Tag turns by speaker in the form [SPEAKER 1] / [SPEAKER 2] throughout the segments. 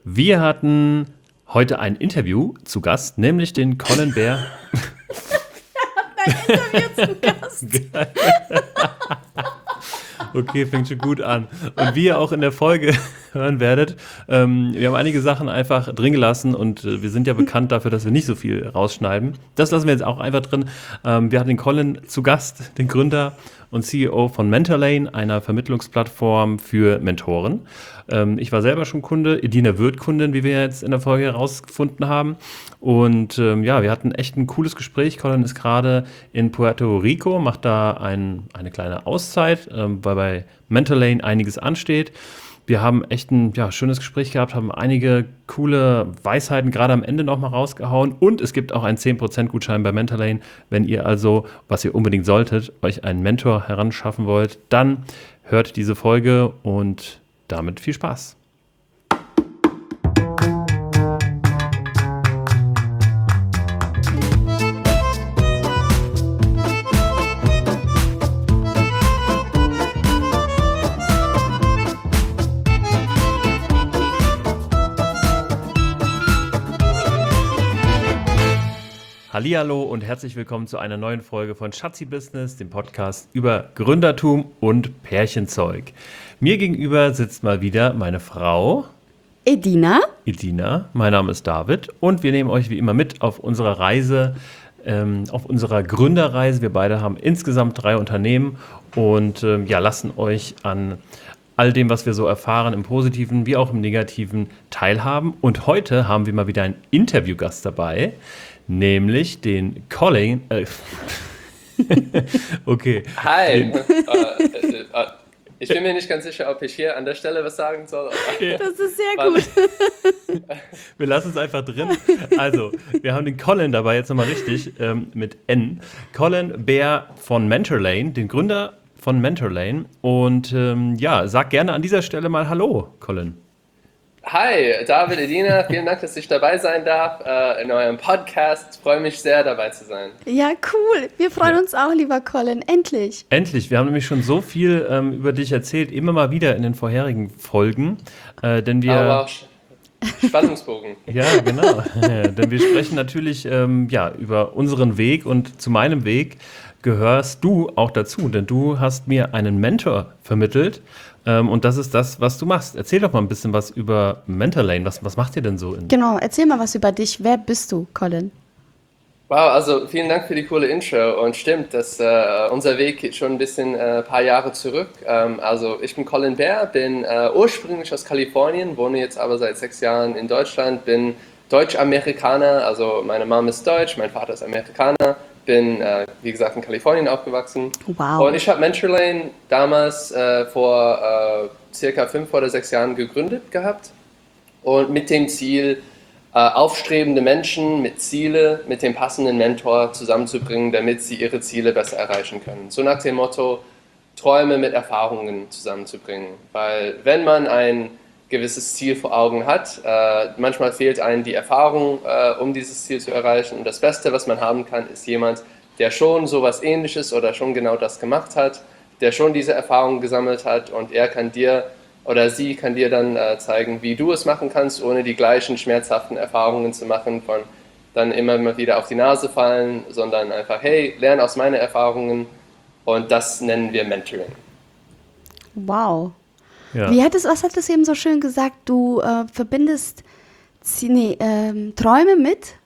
[SPEAKER 1] Wir hatten heute ein Interview zu Gast, nämlich den Colin Bear.
[SPEAKER 2] Ein Interview zu Gast.
[SPEAKER 1] Okay, fängt schon gut an. Und wie ihr auch in der Folge hören werdet, wir haben einige Sachen einfach drin gelassen und wir sind ja bekannt dafür, dass wir nicht so viel rausschneiden. Das lassen wir jetzt auch einfach drin. Wir hatten den Colin zu Gast, den Gründer und CEO von Mentorlane, einer Vermittlungsplattform für Mentoren. Ich war selber schon Kunde, Edina wird Kundin, wie wir jetzt in der Folge herausgefunden haben. Und wir hatten echt ein cooles Gespräch. Colin ist gerade in Puerto Rico, macht da eine kleine Auszeit, weil bei Mentorlane einiges ansteht. Wir haben echt ein schönes Gespräch gehabt, haben einige coole Weisheiten gerade am Ende nochmal rausgehauen und es gibt auch einen 10% Gutschein bei Mentorlane. Wenn ihr also, was ihr unbedingt solltet, euch einen Mentor heranschaffen wollt, dann hört diese Folge und damit viel Spaß. Hallihallo und herzlich willkommen zu einer neuen Folge von Schatzi Business, dem Podcast über Gründertum und Pärchenzeug. Mir gegenüber sitzt mal wieder meine Frau
[SPEAKER 2] Edina,
[SPEAKER 1] mein Name ist David und wir nehmen euch wie immer mit auf unserer Reise, auf unserer Gründerreise. Wir beide haben insgesamt 3 Unternehmen und lassen euch an all dem, was wir so erfahren, im Positiven wie auch im Negativen teilhaben. Und heute haben wir mal wieder einen Interviewgast dabei, nämlich den Colin. Okay.
[SPEAKER 3] Hi. Ich bin mir nicht ganz sicher, ob ich hier an der Stelle was sagen soll.
[SPEAKER 2] das ist sehr gut.
[SPEAKER 1] Wir lassen es einfach drin. Also, wir haben den Colin dabei, jetzt nochmal richtig, mit N. Colin Bear von Mentorlane, den Gründer von Mentorlane. Und sag gerne an dieser Stelle mal Hallo, Colin.
[SPEAKER 3] Hi, David, Edina, vielen Dank, dass ich dabei sein darf in eurem Podcast. Ich freue mich sehr, dabei zu sein.
[SPEAKER 2] Ja, cool. Wir freuen uns auch, lieber Colin. Endlich.
[SPEAKER 1] Endlich. Wir haben nämlich schon so viel über dich erzählt, immer mal wieder in den vorherigen Folgen. Denn wir...
[SPEAKER 3] Aber auch Spannungsbogen.
[SPEAKER 1] Ja, genau. Denn wir sprechen natürlich über unseren Weg und zu meinem Weg gehörst du auch dazu, denn du hast mir einen Mentor vermittelt und das ist das, was du machst. Erzähl doch mal ein bisschen was über Mentorlane. Was macht ihr denn so?
[SPEAKER 2] Genau, erzähl mal was über dich. Wer bist du, Colin?
[SPEAKER 3] Wow, also vielen Dank für die coole Intro und stimmt, dass unser Weg geht schon ein bisschen paar Jahre zurück. Also ich bin Colin Bear, bin ursprünglich aus Kalifornien, wohne jetzt aber seit 6 Jahren in Deutschland, bin Deutsch-Amerikaner, also meine Mom ist Deutsch, mein Vater ist Amerikaner. Bin, wie gesagt, in Kalifornien aufgewachsen.
[SPEAKER 2] Wow.
[SPEAKER 3] Und ich habe Mentorlane damals vor circa 5 oder 6 Jahren gegründet gehabt. Und mit dem Ziel, aufstrebende Menschen mit Ziele, mit dem passenden Mentor zusammenzubringen, damit sie ihre Ziele besser erreichen können. So nach dem Motto, Träume mit Erfahrungen zusammenzubringen. Weil wenn man ein gewisses Ziel vor Augen hat. Manchmal fehlt einem die Erfahrung, um dieses Ziel zu erreichen. Und das Beste, was man haben kann, ist jemand, der schon sowas Ähnliches oder schon genau das gemacht hat, der schon diese Erfahrung gesammelt hat und er kann dir oder sie kann dir dann zeigen, wie du es machen kannst, ohne die gleichen schmerzhaften Erfahrungen zu machen, von dann immer mal wieder auf die Nase fallen, sondern einfach, hey, lern aus meinen Erfahrungen und das nennen wir Mentoring.
[SPEAKER 2] Wow.
[SPEAKER 1] Ja.
[SPEAKER 2] Was hattest du eben so schön gesagt? Du verbindest Träume mit?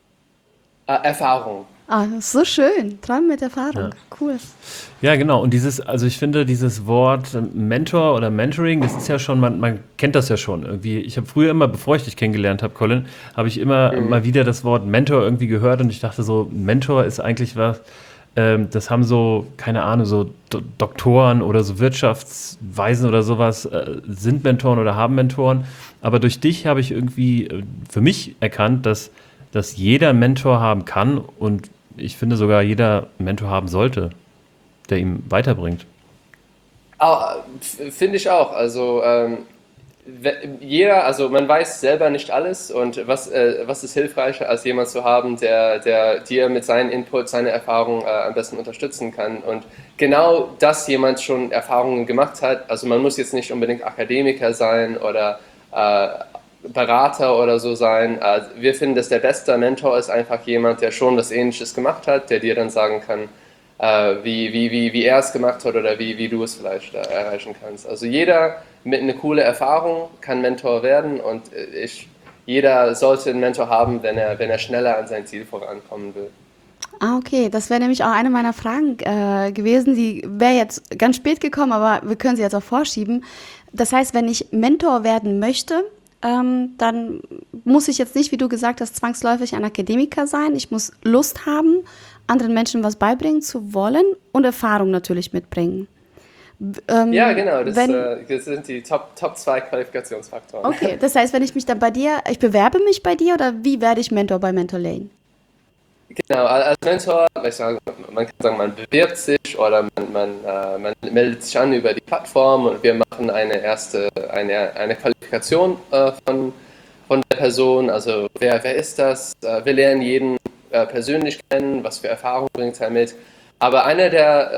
[SPEAKER 3] Erfahrung.
[SPEAKER 2] Ah, das ist so schön. Träume mit Erfahrung.
[SPEAKER 1] Ja.
[SPEAKER 2] Cool.
[SPEAKER 1] Ja, genau. Und ich finde dieses Wort Mentor oder Mentoring, das ist ja schon, man kennt das ja schon irgendwie. Ich habe früher immer, bevor ich dich kennengelernt habe, Colin, habe ich immer mal wieder das Wort Mentor irgendwie gehört und ich dachte so, Mentor ist eigentlich was, das haben so, keine Ahnung, so Doktoren oder so Wirtschaftsweisen oder sowas sind Mentoren oder haben Mentoren. Aber durch dich habe ich irgendwie für mich erkannt, dass jeder einen Mentor haben kann und ich finde sogar jeder einen Mentor haben sollte, der ihm weiterbringt.
[SPEAKER 3] Finde ich auch. Also also man weiß selber nicht alles und was ist hilfreicher, als jemand zu haben, der dir mit seinen Inputs, seine Erfahrungen am besten unterstützen kann. Und genau, dass jemand schon Erfahrungen gemacht hat, also man muss jetzt nicht unbedingt Akademiker sein oder Berater oder so sein. Wir finden, dass der beste Mentor ist einfach jemand, der schon was Ähnliches gemacht hat, der dir dann sagen kann, wie er es gemacht hat oder wie du es vielleicht erreichen kannst. Also jeder mit einer coole Erfahrung kann Mentor werden und jeder sollte einen Mentor haben, wenn er schneller an sein Ziel vorankommen will.
[SPEAKER 2] Ah, okay. Das wäre nämlich auch eine meiner Fragen gewesen. Die wäre jetzt ganz spät gekommen, aber wir können sie jetzt auch vorschieben. Das heißt, wenn ich Mentor werden möchte, dann muss ich jetzt nicht, wie du gesagt hast, zwangsläufig ein Akademiker sein. Ich muss Lust haben, anderen Menschen was beibringen zu wollen und Erfahrung natürlich mitbringen.
[SPEAKER 3] Ja, genau, das sind die Top 2 Qualifikationsfaktoren.
[SPEAKER 2] Okay, das heißt, wenn ich mich dann ich bewerbe mich bei dir oder wie werde ich Mentor bei Mentor Lane?
[SPEAKER 3] Genau, als Mentor, man kann sagen, man bewirbt sich oder man meldet sich an über die Plattform und wir machen eine Qualifikation von der Person, also wer ist das? Wir lernen jeden persönlich kennen, was für Erfahrungen bringt er mit. Aber einer der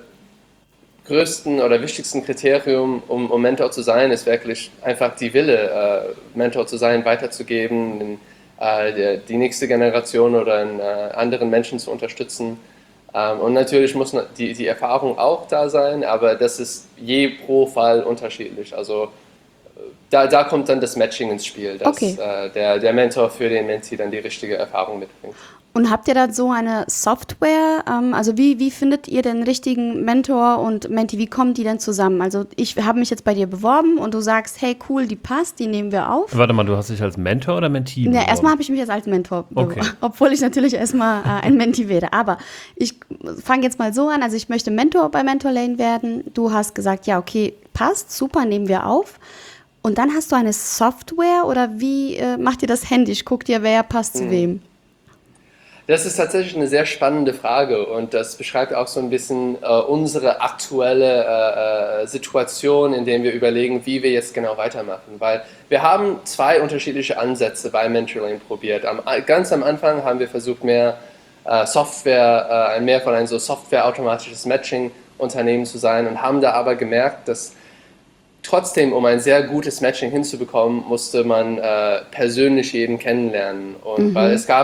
[SPEAKER 3] größten oder wichtigsten Kriterien, um Mentor zu sein, ist wirklich einfach die Wille, Mentor zu sein, weiterzugeben, die nächste Generation oder anderen Menschen zu unterstützen. Und natürlich muss die Erfahrung auch da sein, aber das ist je pro Fall unterschiedlich. Also da kommt dann das Matching ins Spiel, dass der Mentor für den Mentee dann die richtige Erfahrung mitbringt.
[SPEAKER 2] Und habt ihr da so eine Software? Also wie findet ihr den richtigen Mentor und Mentee? Wie kommen die denn zusammen? Also ich habe mich jetzt bei dir beworben und du sagst, hey cool, die passt, die nehmen wir auf.
[SPEAKER 1] Warte mal, du hast dich als Mentor oder Mentee beworben?
[SPEAKER 2] Ja, erstmal habe ich mich jetzt als Mentor beworben, obwohl ich natürlich erstmal ein Mentee wäre. Aber ich fange jetzt mal so an, also ich möchte Mentor bei Mentor Lane werden. Du hast gesagt, ja okay, passt, super, nehmen wir auf. Und dann hast du eine Software oder wie macht ihr das händisch? Guckt ihr, wer passt zu wem?
[SPEAKER 3] Das ist tatsächlich eine sehr spannende Frage und das beschreibt auch so ein bisschen unsere aktuelle Situation, in der wir überlegen, wie wir jetzt genau weitermachen. Weil wir haben 2 unterschiedliche Ansätze bei Mentor Lane probiert. Ganz am Anfang haben wir versucht, mehr von einem so Software-automatisches Matching-Unternehmen zu sein und haben da aber gemerkt, dass trotzdem, um ein sehr gutes Matching hinzubekommen, musste man persönlich jeden kennenlernen. Und weil es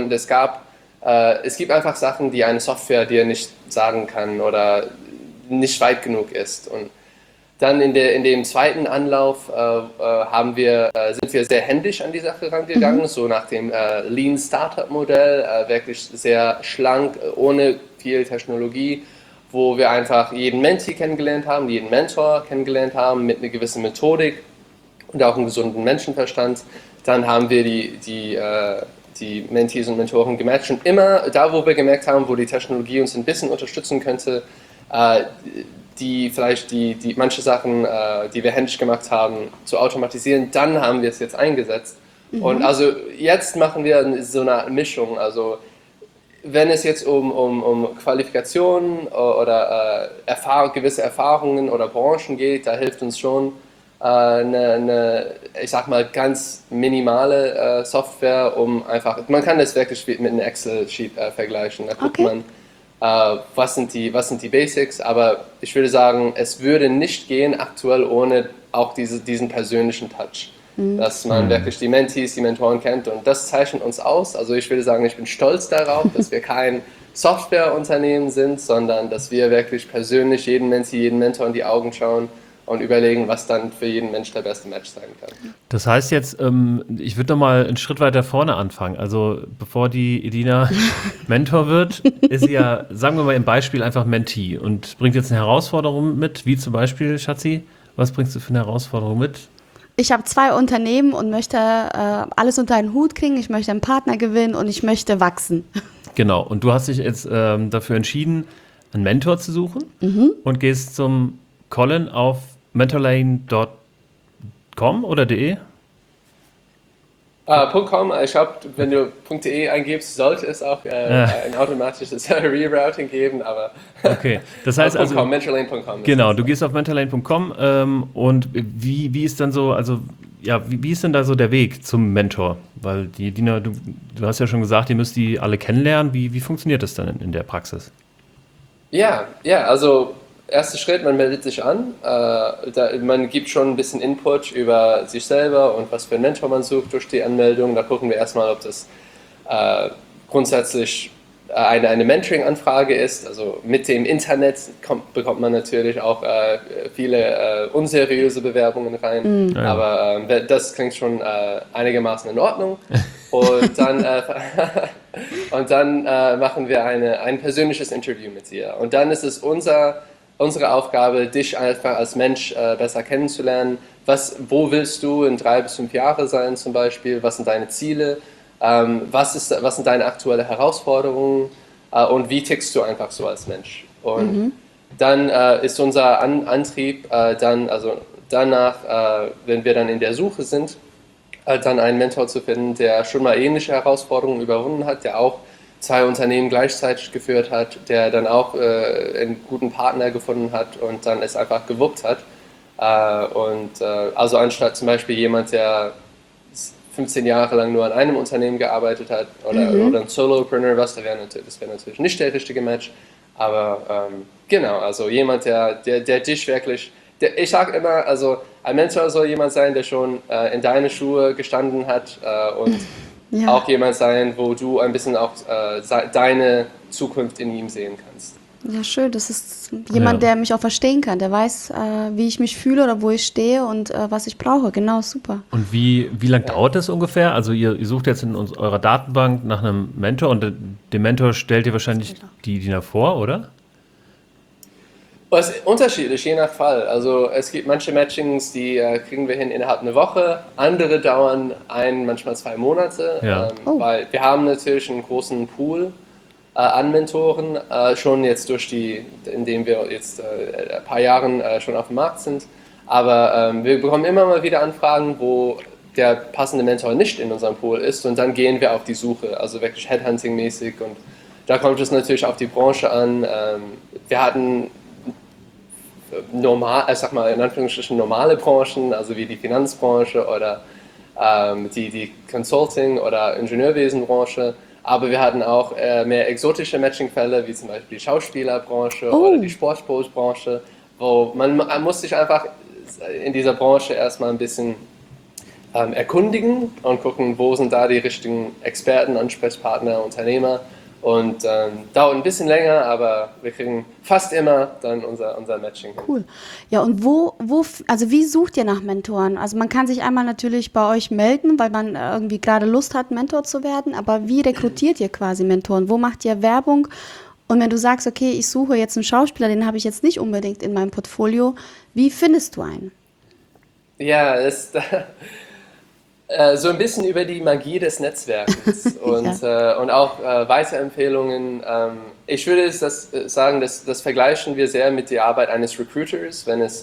[SPEAKER 3] gibt einfach Sachen, die eine Software dir nicht sagen kann oder nicht weit genug ist. Und dann in dem zweiten Anlauf sind wir sehr händisch an die Sache rangegangen, so nach dem Lean Startup Modell, wirklich sehr schlank, ohne viel Technologie, wo wir einfach jeden Mentee kennengelernt haben, jeden Mentor kennengelernt haben mit einer gewissen Methodik und auch einem gesunden Menschenverstand. Dann haben wir die Mentees und Mentoren gematcht und immer da, wo wir gemerkt haben, wo die Technologie uns ein bisschen unterstützen könnte, manche Sachen, die wir händisch gemacht haben, zu automatisieren, dann haben wir es jetzt eingesetzt. Und also jetzt machen wir so eine Mischung, also wenn es jetzt um Qualifikationen oder gewisse Erfahrungen oder Branchen geht, da hilft uns schon ich sag mal, ganz minimale Software, man kann das wirklich mit einem Excel-Sheet vergleichen. Da guckt man, was sind die Basics, aber ich würde sagen, es würde nicht gehen aktuell ohne auch diesen persönlichen Touch. Dass man wirklich die Mentees, die Mentoren kennt und das zeichnet uns aus. Also ich würde sagen, ich bin stolz darauf, dass wir kein Softwareunternehmen sind, sondern dass wir wirklich persönlich jeden Mentee, jeden Mentor in die Augen schauen und überlegen, was dann für jeden Mensch der beste Match sein kann.
[SPEAKER 1] Das heißt jetzt, ich würde noch mal einen Schritt weiter vorne anfangen. Also bevor die Edina Mentor wird, ist sie ja, sagen wir mal im Beispiel, einfach Mentee und bringt jetzt eine Herausforderung mit, wie zum Beispiel, Schatzi, was bringst du für eine Herausforderung mit?
[SPEAKER 2] Ich habe 2 Unternehmen und möchte alles unter einen Hut kriegen. Ich möchte einen Partner gewinnen und ich möchte wachsen.
[SPEAKER 1] Genau, und du hast dich jetzt dafür entschieden, einen Mentor zu suchen und gehst zum Colin auf mentorlane.com oder .de?
[SPEAKER 3] .com, ich glaube, wenn du .de eingibst, sollte es auch ein automatisches Rerouting geben, aber
[SPEAKER 1] okay, das heißt also
[SPEAKER 3] mentorlane.com.
[SPEAKER 1] Genau, du gehst auf mentorlane.com und wie ist dann so, also ja, wie ist denn da so der Weg zum Mentor? Weil die Dina, du hast ja schon gesagt, ihr müsst die alle kennenlernen. Wie funktioniert das dann in der Praxis?
[SPEAKER 3] Ja, also erster Schritt, man meldet sich an, man gibt schon ein bisschen Input über sich selber und was für einen Mentor man sucht durch die Anmeldung. Da gucken wir erstmal, ob das grundsätzlich eine Mentoring-Anfrage ist. Also mit dem Internet bekommt man natürlich auch viele unseriöse Bewerbungen rein, aber das klingt schon einigermaßen in Ordnung. Und dann, machen wir ein persönliches Interview mit dir. Und dann ist es unsere Aufgabe, dich einfach als Mensch besser kennenzulernen. Wo willst du in 3 bis 5 Jahren sein zum Beispiel? Was sind deine Ziele? Was sind deine aktuellen Herausforderungen? Und wie tickst du einfach so als Mensch? Und dann ist unser Antrieb danach, wenn wir dann in der Suche sind, dann einen Mentor zu finden, der schon mal ähnliche Herausforderungen überwunden hat, der auch 2 Unternehmen gleichzeitig geführt hat, der dann auch einen guten Partner gefunden hat und dann es einfach gewuppt hat. Also anstatt zum Beispiel jemand, der 15 Jahre lang nur an einem Unternehmen gearbeitet hat oder ein Solopreneur, das wäre natürlich nicht der richtige Match. Aber genau, also jemand, der dich wirklich, ich sage immer, also ein Mentor soll jemand sein, der schon in deine Schuhe gestanden hat und auch jemand sein, wo du ein bisschen auch deine Zukunft in ihm sehen kannst.
[SPEAKER 2] Ja, schön. Das ist jemand, der mich auch verstehen kann, der weiß, wie ich mich fühle oder wo ich stehe und was ich brauche. Genau, super.
[SPEAKER 1] Und wie lange dauert das ungefähr? Also ihr sucht jetzt in eurer Datenbank nach einem Mentor und den Mentor stellt ihr wahrscheinlich die DIN vor, oder?
[SPEAKER 3] Es ist unterschiedlich, je nach Fall. Also es gibt manche Matchings, die kriegen wir hin innerhalb einer Woche, andere dauern manchmal 2 Monate, weil wir haben natürlich einen großen Pool an Mentoren, schon jetzt indem wir jetzt ein paar Jahren schon auf dem Markt sind. Aber wir bekommen immer mal wieder Anfragen, wo der passende Mentor nicht in unserem Pool ist und dann gehen wir auf die Suche, also wirklich Headhunting-mäßig und da kommt es natürlich auf die Branche an. Wir hatten in Anführungsstrichen normale Branchen, also wie die Finanzbranche oder die Consulting- oder Ingenieurwesenbranche. Aber wir hatten auch mehr exotische Matching-Fälle, wie zum Beispiel die Schauspielerbranche oder die Sportbranche, wo man muss sich einfach in dieser Branche erstmal ein bisschen erkundigen und gucken, wo sind da die richtigen Experten, Ansprechpartner, Unternehmer. Und dauert ein bisschen länger, aber wir kriegen fast immer dann unser Matching hin.
[SPEAKER 2] Cool. Ja, und also wie sucht ihr nach Mentoren? Also man kann sich einmal natürlich bei euch melden, weil man irgendwie gerade Lust hat, Mentor zu werden, aber wie rekrutiert ihr quasi Mentoren? Wo macht ihr Werbung? Und wenn du sagst, okay, ich suche jetzt einen Schauspieler, den habe ich jetzt nicht unbedingt in meinem Portfolio, wie findest du einen?
[SPEAKER 3] Ja, so ein bisschen über die Magie des Netzwerkes und auch Weiterempfehlungen. Ich würde sagen, das vergleichen wir sehr mit der Arbeit eines Recruiters, wenn es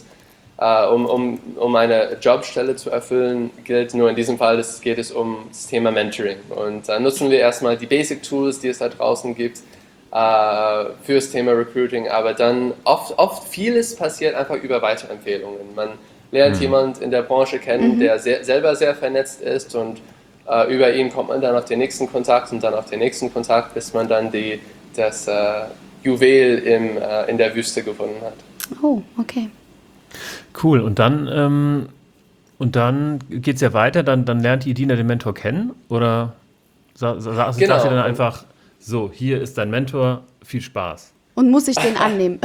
[SPEAKER 3] um eine Jobstelle zu erfüllen gilt. Nur in diesem Fall geht es um das Thema Mentoring. Und da nutzen wir erstmal die Basic Tools, die es da draußen gibt, fürs Thema Recruiting. Aber dann oft vieles passiert einfach über Weiterempfehlungen. Man lernt jemand in der Branche kennen, der selber sehr vernetzt ist und über ihn kommt man dann auf den nächsten Kontakt und dann auf den nächsten Kontakt, bis man dann das Juwel in der Wüste gefunden hat.
[SPEAKER 2] Oh, okay.
[SPEAKER 1] Cool, und dann geht es ja weiter, dann lernt die Idina den Mentor kennen oder sagt ihr dann einfach, so, hier ist dein Mentor, viel Spaß.
[SPEAKER 2] Und muss ich den annehmen?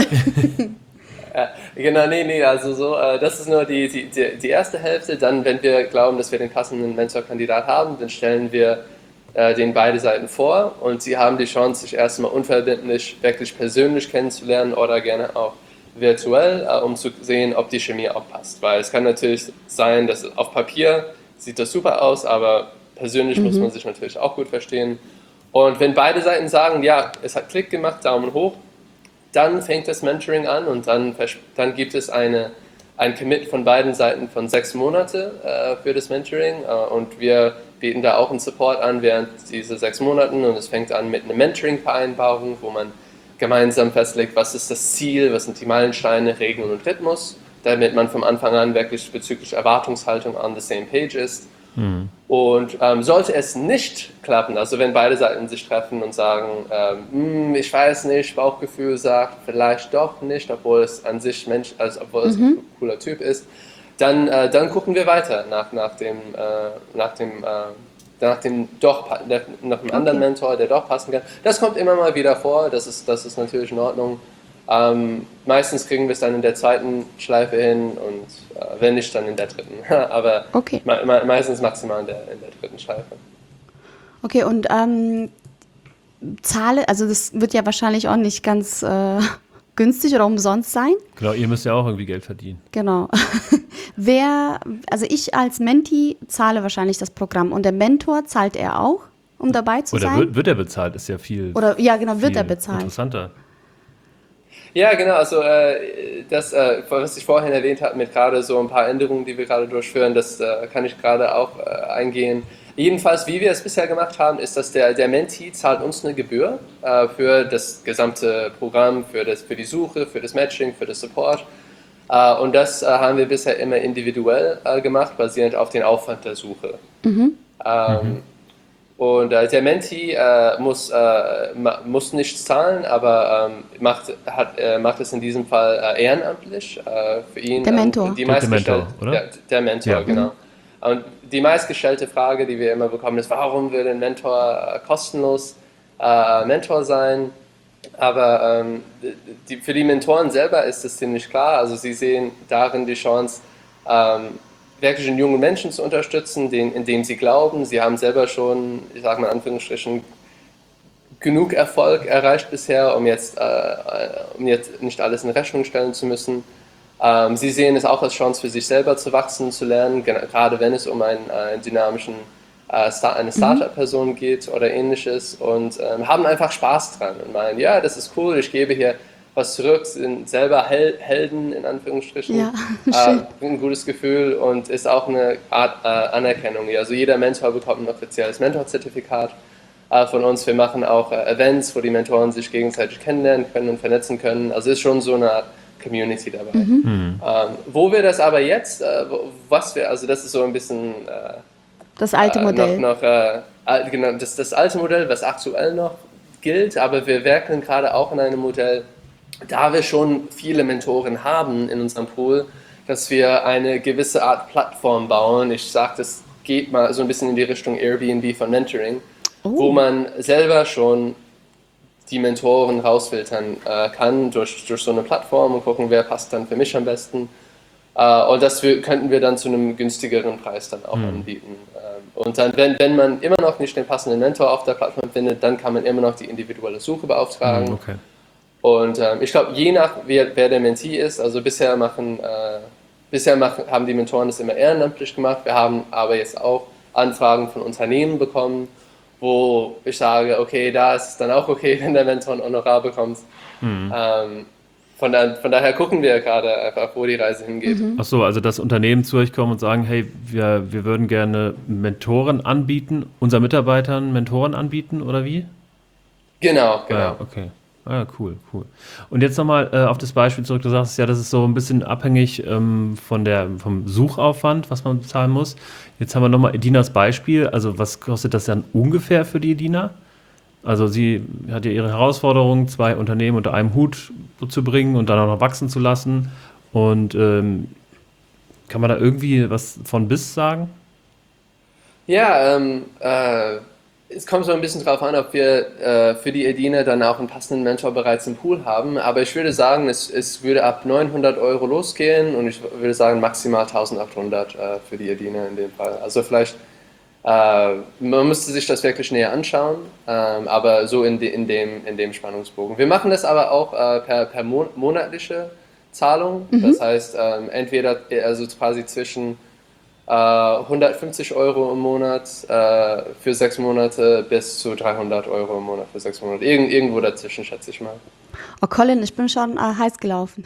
[SPEAKER 3] Genau, nee, also so, das ist nur die erste Hälfte. Dann, wenn wir glauben, dass wir den passenden Mentorkandidat haben, dann stellen wir den beide Seiten vor und sie haben die Chance, sich erstmal unverbindlich, wirklich persönlich kennenzulernen oder gerne auch virtuell, um zu sehen, ob die Chemie auch passt. Weil es kann natürlich sein, dass auf Papier sieht das super aus, aber persönlich muss man sich natürlich auch gut verstehen. Und wenn beide Seiten sagen, ja, es hat Klick gemacht, Daumen hoch, dann fängt das Mentoring an und dann gibt es ein Commit von beiden Seiten von 6 Monate für das Mentoring und wir bieten da auch einen Support an während dieser 6 Monaten und es fängt an mit einer Mentoring-Vereinbarung, wo man gemeinsam festlegt, was ist das Ziel, was sind die Meilensteine, Regeln und Rhythmus, damit man vom Anfang an wirklich bezüglich Erwartungshaltung on the same page ist. Und sollte es nicht klappen, also wenn beide Seiten sich treffen und sagen, ich weiß nicht, Bauchgefühl sagt vielleicht doch nicht, obwohl es an sich obwohl es ein cooler Typ ist, dann gucken wir weiter nach einem anderen Mentor, der doch passen kann. Das kommt immer mal wieder vor, das ist natürlich in Ordnung. Meistens kriegen wir es dann in der zweiten Schleife hin und wenn nicht, dann in der dritten. Aber meistens maximal in der dritten Schleife.
[SPEAKER 2] Okay, und also das wird ja wahrscheinlich auch nicht ganz günstig oder umsonst sein.
[SPEAKER 1] Genau, ihr müsst ja auch irgendwie Geld verdienen.
[SPEAKER 2] Genau. Also ich als Mentee zahle wahrscheinlich das Programm und der Mentor zahlt er auch, um dabei zu sein?
[SPEAKER 1] Oder wird er bezahlt, ist ja viel.
[SPEAKER 2] Oder ja, genau, wird er bezahlt.
[SPEAKER 1] Interessanter.
[SPEAKER 3] Ja, genau, also was ich vorhin erwähnt habe, mit gerade so ein paar Änderungen, die wir gerade durchführen, das kann ich gerade auch eingehen. Jedenfalls, wie wir es bisher gemacht haben, ist, dass der Mentee zahlt uns eine Gebühr für das gesamte Programm, für die Suche, für das Matching, für das Support. Und das haben wir bisher immer individuell gemacht, basierend auf den Aufwand der Suche. Und der Mentee muss nichts zahlen, aber macht es in diesem Fall ehrenamtlich für ihn.
[SPEAKER 2] Der Mentor.
[SPEAKER 1] Der Mentor, oder?
[SPEAKER 3] Der Mentor, ja. Genau. Und die meistgestellte Frage, die wir immer bekommen, ist, warum will ein Mentor kostenlos Mentor sein? Aber für die Mentoren selber ist es ziemlich klar. Also sie sehen darin die Chance, wirklich einen jungen Menschen zu unterstützen, in den sie glauben. Sie haben selber schon, ich sage mal in Anführungsstrichen, genug Erfolg erreicht bisher, um jetzt nicht alles in Rechnung stellen zu müssen. Sie sehen es auch als Chance für sich selber zu wachsen, zu lernen, gerade wenn es um eine Startup-Person geht oder ähnliches und haben einfach Spaß dran und meinen, ja, das ist cool, ich gebe hier was zurück, sind selber Helden in Anführungsstrichen,
[SPEAKER 2] ja, schön.
[SPEAKER 3] Ein gutes Gefühl und ist auch eine Art Anerkennung. Also jeder Mentor bekommt ein offizielles Mentorzertifikat von uns. Wir machen auch Events, wo die Mentoren sich gegenseitig kennenlernen können und vernetzen können. Also ist schon so eine Art Community dabei. Wo wir das aber jetzt, also das ist so ein bisschen
[SPEAKER 2] das alte Modell.
[SPEAKER 3] Genau, das alte Modell, was aktuell noch gilt, aber wir werkeln gerade auch in einem Modell, da wir schon viele Mentoren haben in unserem Pool, dass wir eine gewisse Art Plattform bauen. Ich sage, das geht mal so ein bisschen in die Richtung Airbnb von Mentoring, wo man selber schon die Mentoren rausfiltern kann durch so eine Plattform und gucken, wer passt dann für mich am besten. Und das könnten wir dann zu einem günstigeren Preis dann auch anbieten. Und dann, wenn man immer noch nicht den passenden Mentor auf der Plattform findet, dann kann man immer noch die individuelle Suche beauftragen.
[SPEAKER 1] Okay.
[SPEAKER 3] Und ich glaube, je nach wer der Mentee ist, also bisher haben die Mentoren das immer ehrenamtlich gemacht. Wir haben aber jetzt auch Anfragen von Unternehmen bekommen, wo ich sage, okay, da ist es dann auch okay, wenn der Mentor ein Honorar bekommt. Von daher gucken wir gerade einfach, wo die Reise hingeht.
[SPEAKER 1] Ach so, also dass Unternehmen zu euch kommen und sagen, hey, wir würden gerne Mentoren anbieten, unseren Mitarbeitern Mentoren anbieten, oder wie?
[SPEAKER 3] Genau.
[SPEAKER 1] Ah, okay. Ah, cool. Und jetzt nochmal auf das Beispiel zurück. Du sagst ja, das ist so ein bisschen abhängig vom Suchaufwand, was man bezahlen muss. Jetzt haben wir nochmal Edinas Beispiel. Also was kostet das dann ungefähr für die Edina? Also sie hat ja ihre Herausforderung, 2 Unternehmen unter einem Hut zu bringen und dann auch noch wachsen zu lassen. Und kann man da irgendwie was von bis sagen?
[SPEAKER 3] Ja, es kommt so ein bisschen drauf an, ob wir für die Edina dann auch einen passenden Mentor bereits im Pool haben. Aber ich würde sagen, es würde ab 900 € losgehen und ich würde sagen maximal 1800 für die Edina in dem Fall. Also vielleicht, man müsste sich das wirklich näher anschauen, aber so in dem Spannungsbogen. Wir machen das aber auch per monatliche Zahlung. Das heißt, entweder also quasi zwischen 150 € im Monat für 6 Monate bis zu 300 € im Monat für 6 Monate. Irgendwo dazwischen, schätze ich mal.
[SPEAKER 2] Oh Colin, ich bin schon heiß gelaufen.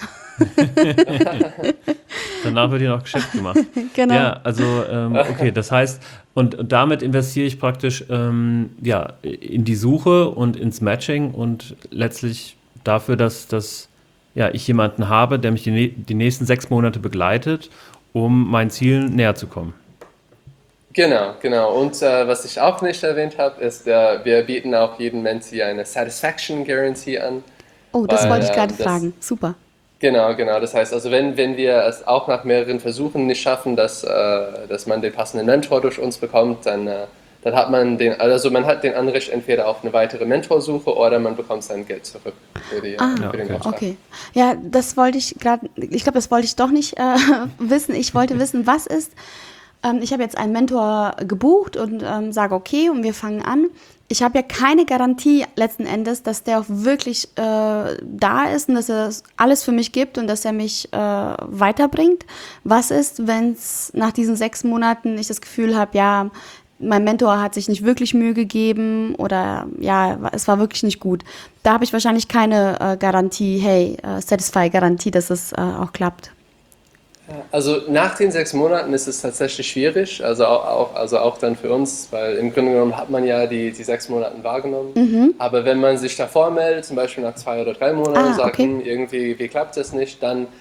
[SPEAKER 1] Danach wird hier noch Geschäft gemacht.
[SPEAKER 2] Genau.
[SPEAKER 1] Ja, also okay, das heißt, und damit investiere ich praktisch in die Suche und ins Matching und letztlich dafür, dass ich jemanden habe, der mich die nächsten 6 Monate begleitet, um meinen Zielen näher zu kommen.
[SPEAKER 3] Genau. Und was ich auch nicht erwähnt habe, ist, wir bieten auch jedem Mentee eine Satisfaction Guarantee an,
[SPEAKER 2] Oh, das
[SPEAKER 3] weil
[SPEAKER 2] wollte ich gerade
[SPEAKER 3] das
[SPEAKER 2] fragen. Super.
[SPEAKER 3] genau. Das heißt, also wenn wir es auch nach mehreren Versuchen nicht schaffen, dass man den passenden Mentor durch uns bekommt, dann hat man man hat den Anrecht entweder auf eine weitere Mentorsuche oder man bekommt sein Geld zurück für den Auftrag.
[SPEAKER 2] Okay. Ja, das wollte ich gerade, ich glaube, das wollte ich doch nicht wissen. Ich wollte wissen, was ist, ich habe jetzt einen Mentor gebucht und sage, okay, und wir fangen an. Ich habe ja keine Garantie letzten Endes, dass der auch wirklich da ist und dass er alles für mich gibt und dass er mich weiterbringt. Was ist, wenn es nach diesen 6 Monaten ich das Gefühl habe, ja, mein Mentor hat sich nicht wirklich Mühe gegeben oder ja, es war wirklich nicht gut. Da habe ich wahrscheinlich keine Garantie, Satisfy-Garantie, dass es auch klappt.
[SPEAKER 3] Also nach den 6 Monaten ist es tatsächlich schwierig, also auch dann für uns, weil im Grunde genommen hat man ja die 6 Monaten wahrgenommen. Aber wenn man sich davor meldet, zum Beispiel nach 2 oder 3 Monaten, und sagt,
[SPEAKER 2] Okay.
[SPEAKER 3] irgendwie wie klappt das nicht,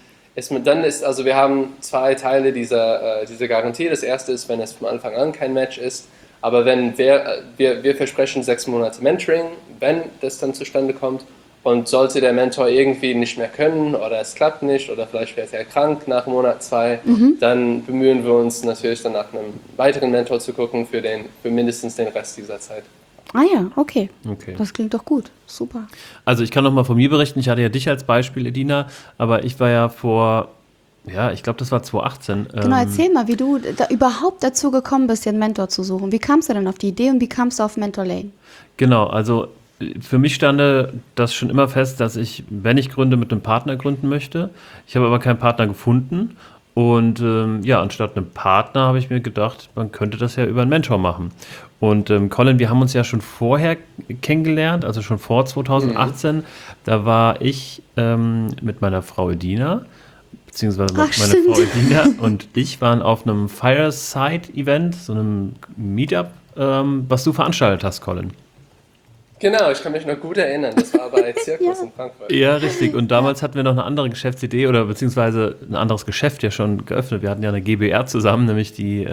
[SPEAKER 3] also wir haben 2 Teile dieser Garantie. Das erste ist, wenn es von Anfang an kein Match ist, aber wenn wir versprechen 6 Monate Mentoring, wenn das dann zustande kommt. Und sollte der Mentor irgendwie nicht mehr können oder es klappt nicht oder vielleicht wird er krank nach Monat 2, dann bemühen wir uns natürlich dann nach einem weiteren Mentor zu gucken für mindestens den Rest dieser Zeit.
[SPEAKER 2] Ah ja, okay.
[SPEAKER 1] Okay.
[SPEAKER 2] Das klingt doch gut. Super.
[SPEAKER 1] Also ich kann noch mal von mir berichten, ich hatte ja dich als Beispiel, Edina, aber ich war ja ich glaube, das war 2018.
[SPEAKER 2] Genau, erzähl mal, wie du da überhaupt dazu gekommen bist, dir einen Mentor zu suchen. Wie kamst du denn auf die Idee und wie kamst du auf Mentor Lane?
[SPEAKER 1] Genau, also für mich stand das schon immer fest, dass ich, wenn ich gründe, mit einem Partner gründen möchte. Ich habe aber keinen Partner gefunden. Und anstatt einem Partner habe ich mir gedacht, man könnte das ja über einen Mentor machen. Und Colin, wir haben uns ja schon vorher kennengelernt, also schon vor 2018. Da war ich mit meiner Frau Edina, beziehungsweise meine
[SPEAKER 2] stimmt.
[SPEAKER 1] Frau Edina und ich waren auf einem Fireside-Event, so einem Meetup, was du veranstaltet hast, Colin.
[SPEAKER 3] Genau, ich kann mich noch gut erinnern, das war bei Zirkus in Frankfurt.
[SPEAKER 1] Ja, richtig. Und damals hatten wir noch eine andere Geschäftsidee oder beziehungsweise ein anderes Geschäft ja schon geöffnet. Wir hatten ja eine GbR zusammen, nämlich die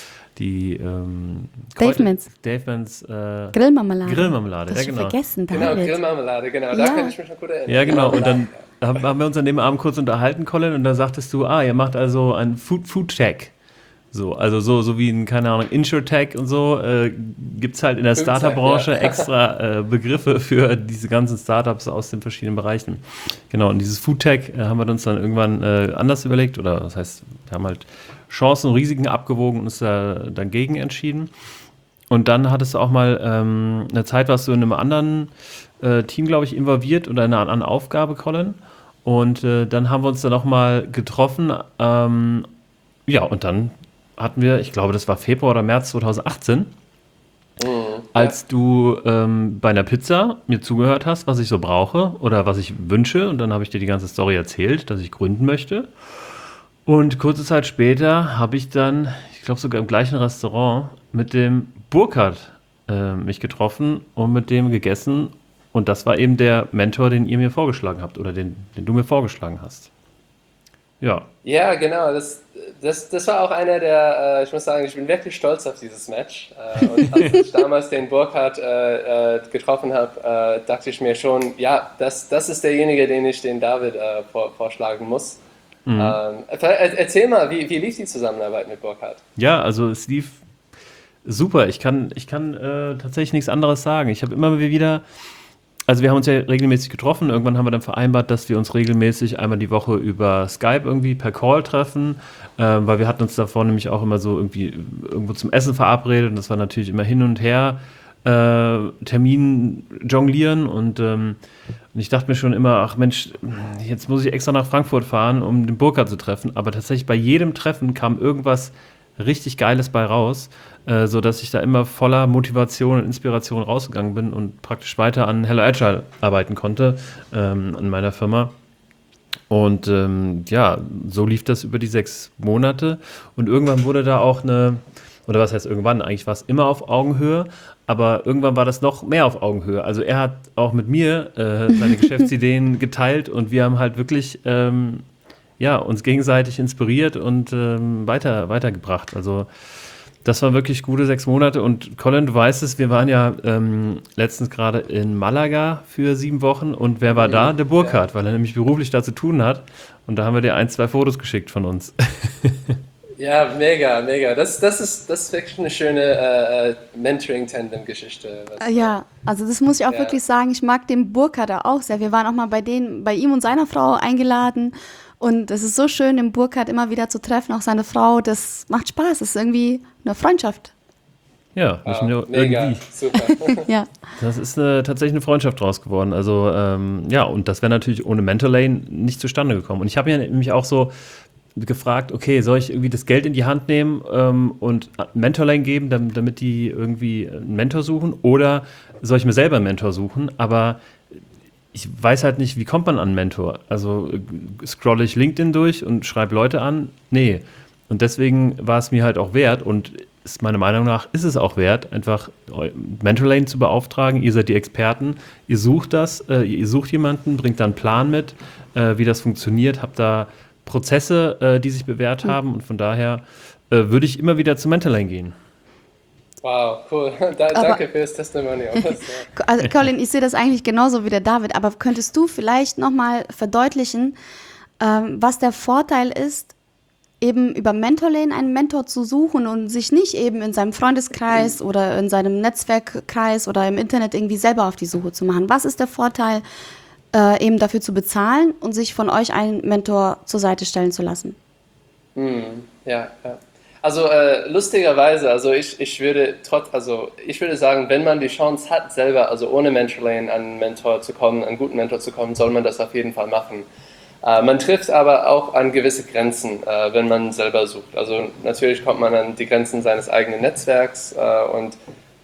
[SPEAKER 2] Davemans. Grillmarmelade.
[SPEAKER 1] Grillmarmelade,
[SPEAKER 2] Das
[SPEAKER 1] ja
[SPEAKER 2] schon
[SPEAKER 1] genau.
[SPEAKER 2] vergessen,
[SPEAKER 3] Genau,
[SPEAKER 2] David.
[SPEAKER 3] Grillmarmelade, genau,
[SPEAKER 2] Ja.
[SPEAKER 3] da kann ich mich noch gut erinnern.
[SPEAKER 1] Ja, genau. Und dann
[SPEAKER 3] Marmelade.
[SPEAKER 1] haben wir uns an dem Abend kurz unterhalten, Colin, und da sagtest du, ihr macht also ein Food-Tech. So, also so wie ein, keine Ahnung, Insurtech und so, gibt es halt in der
[SPEAKER 3] Fünfzeit,
[SPEAKER 1] Startup-Branche
[SPEAKER 3] ja.
[SPEAKER 1] extra Begriffe für diese ganzen Startups aus den verschiedenen Bereichen. Genau, und dieses Foodtech haben wir uns dann irgendwann anders überlegt, oder das heißt, wir haben halt Chancen und Risiken abgewogen und uns dann gegen entschieden. Und dann hattest du auch mal eine Zeit, warst du in einem anderen Team, glaube ich, involviert oder in einer anderen Aufgabe, Colin. Und dann haben wir uns dann noch mal getroffen. Und dann hatten wir, ich glaube, das war Februar oder März 2018, als du bei einer Pizza mir zugehört hast, was ich so brauche oder was ich wünsche. Und dann habe ich dir die ganze Story erzählt, dass ich gründen möchte. Und kurze Zeit später habe ich dann, ich glaube sogar im gleichen Restaurant, mit dem Burkhard mich getroffen und mit dem gegessen. Und das war eben der Mentor, den ihr mir vorgeschlagen habt oder den du mir vorgeschlagen hast. Ja.
[SPEAKER 3] Ja, genau. Das war auch einer der, ich muss sagen, ich bin wirklich stolz auf dieses Match. Und als ich damals den Burkhard getroffen habe, dachte ich mir schon, ja, das ist derjenige, den David vorschlagen muss. Erzähl mal, wie lief die Zusammenarbeit mit Burkhard?
[SPEAKER 1] Ja, also es lief super. Ich kann tatsächlich nichts anderes sagen. Ich habe immer wieder, also wir haben uns ja regelmäßig getroffen. Irgendwann haben wir dann vereinbart, dass wir uns regelmäßig einmal die Woche über Skype irgendwie per Call treffen, weil wir hatten uns davor nämlich auch immer so irgendwie irgendwo zum Essen verabredet und das war natürlich immer hin und her Termin jonglieren und ich dachte mir schon immer, ach Mensch, jetzt muss ich extra nach Frankfurt fahren, um den Burkhard zu treffen, aber tatsächlich bei jedem Treffen kam irgendwas richtig Geiles bei raus, so dass ich da immer voller Motivation und Inspiration rausgegangen bin und praktisch weiter an Hello Agile arbeiten konnte, an meiner Firma. Und so lief das über die 6 Monate und irgendwann wurde da auch oder was heißt irgendwann, eigentlich war es immer auf Augenhöhe, aber irgendwann war das noch mehr auf Augenhöhe. Also er hat auch mit mir seine Geschäftsideen geteilt und wir haben halt wirklich uns gegenseitig inspiriert und weitergebracht. Also Das waren wirklich gute 6 Monate und Colin, du weißt es, wir waren ja letztens gerade in Malaga für 7 Wochen und wer war da? Der Burkhard, weil er nämlich beruflich da zu tun hat und da haben wir dir 1, 2 Fotos geschickt von uns.
[SPEAKER 3] Ja, mega, mega. Das ist wirklich eine schöne Mentoring-Tandem-Geschichte.
[SPEAKER 2] Ja, also das muss ich auch
[SPEAKER 3] Ja.
[SPEAKER 2] wirklich sagen, ich mag den Burkhard auch sehr. Wir waren auch mal bei ihm und seiner Frau eingeladen und es ist so schön, den Burkhard immer wieder zu treffen, auch seine Frau, das macht Spaß, das ist irgendwie eine Freundschaft.
[SPEAKER 1] Ja, nicht nur
[SPEAKER 3] Mega,
[SPEAKER 1] irgendwie.
[SPEAKER 3] super.
[SPEAKER 2] Ja,
[SPEAKER 1] Das ist tatsächlich eine Freundschaft draus geworden. Also ja, und das wäre natürlich ohne Mentor Lane nicht zustande gekommen. Und ich habe mir nämlich auch so gefragt, okay, soll ich irgendwie das Geld in die Hand nehmen und Mentor Lane geben, damit die irgendwie einen Mentor suchen? Oder soll ich mir selber einen Mentor suchen? Aber ich weiß halt nicht, wie kommt man an einen Mentor? Also scrolle ich LinkedIn durch und schreibe Leute an? Nee. Und deswegen war es mir halt auch wert und ist meiner Meinung nach ist es auch wert, einfach Mentor Lane zu beauftragen. Ihr seid die Experten, ihr sucht das, ihr sucht jemanden, bringt dann einen Plan mit, wie das funktioniert, habt da Prozesse, die sich bewährt haben und von daher würde ich immer wieder zu Mentor Lane gehen.
[SPEAKER 3] Wow, cool. Danke für das Testimonial.
[SPEAKER 2] also Colin, ich sehe das eigentlich genauso wie der David, aber könntest du vielleicht nochmal verdeutlichen, was der Vorteil ist, eben über Mentor Lane einen Mentor zu suchen und sich nicht eben in seinem Freundeskreis oder in seinem Netzwerkkreis oder im Internet irgendwie selber auf die Suche zu machen. Was ist der Vorteil, eben dafür zu bezahlen und sich von euch einen Mentor zur Seite stellen zu lassen?
[SPEAKER 3] Ja, ja. Also lustigerweise, ich würde sagen, wenn man die Chance hat, selber, also ohne Mentor Lane an einen Mentor zu kommen, einen guten Mentor zu kommen, soll man das auf jeden Fall machen. Man trifft aber auch an gewisse Grenzen, wenn man selber sucht. Also natürlich kommt man an die Grenzen seines eigenen Netzwerks und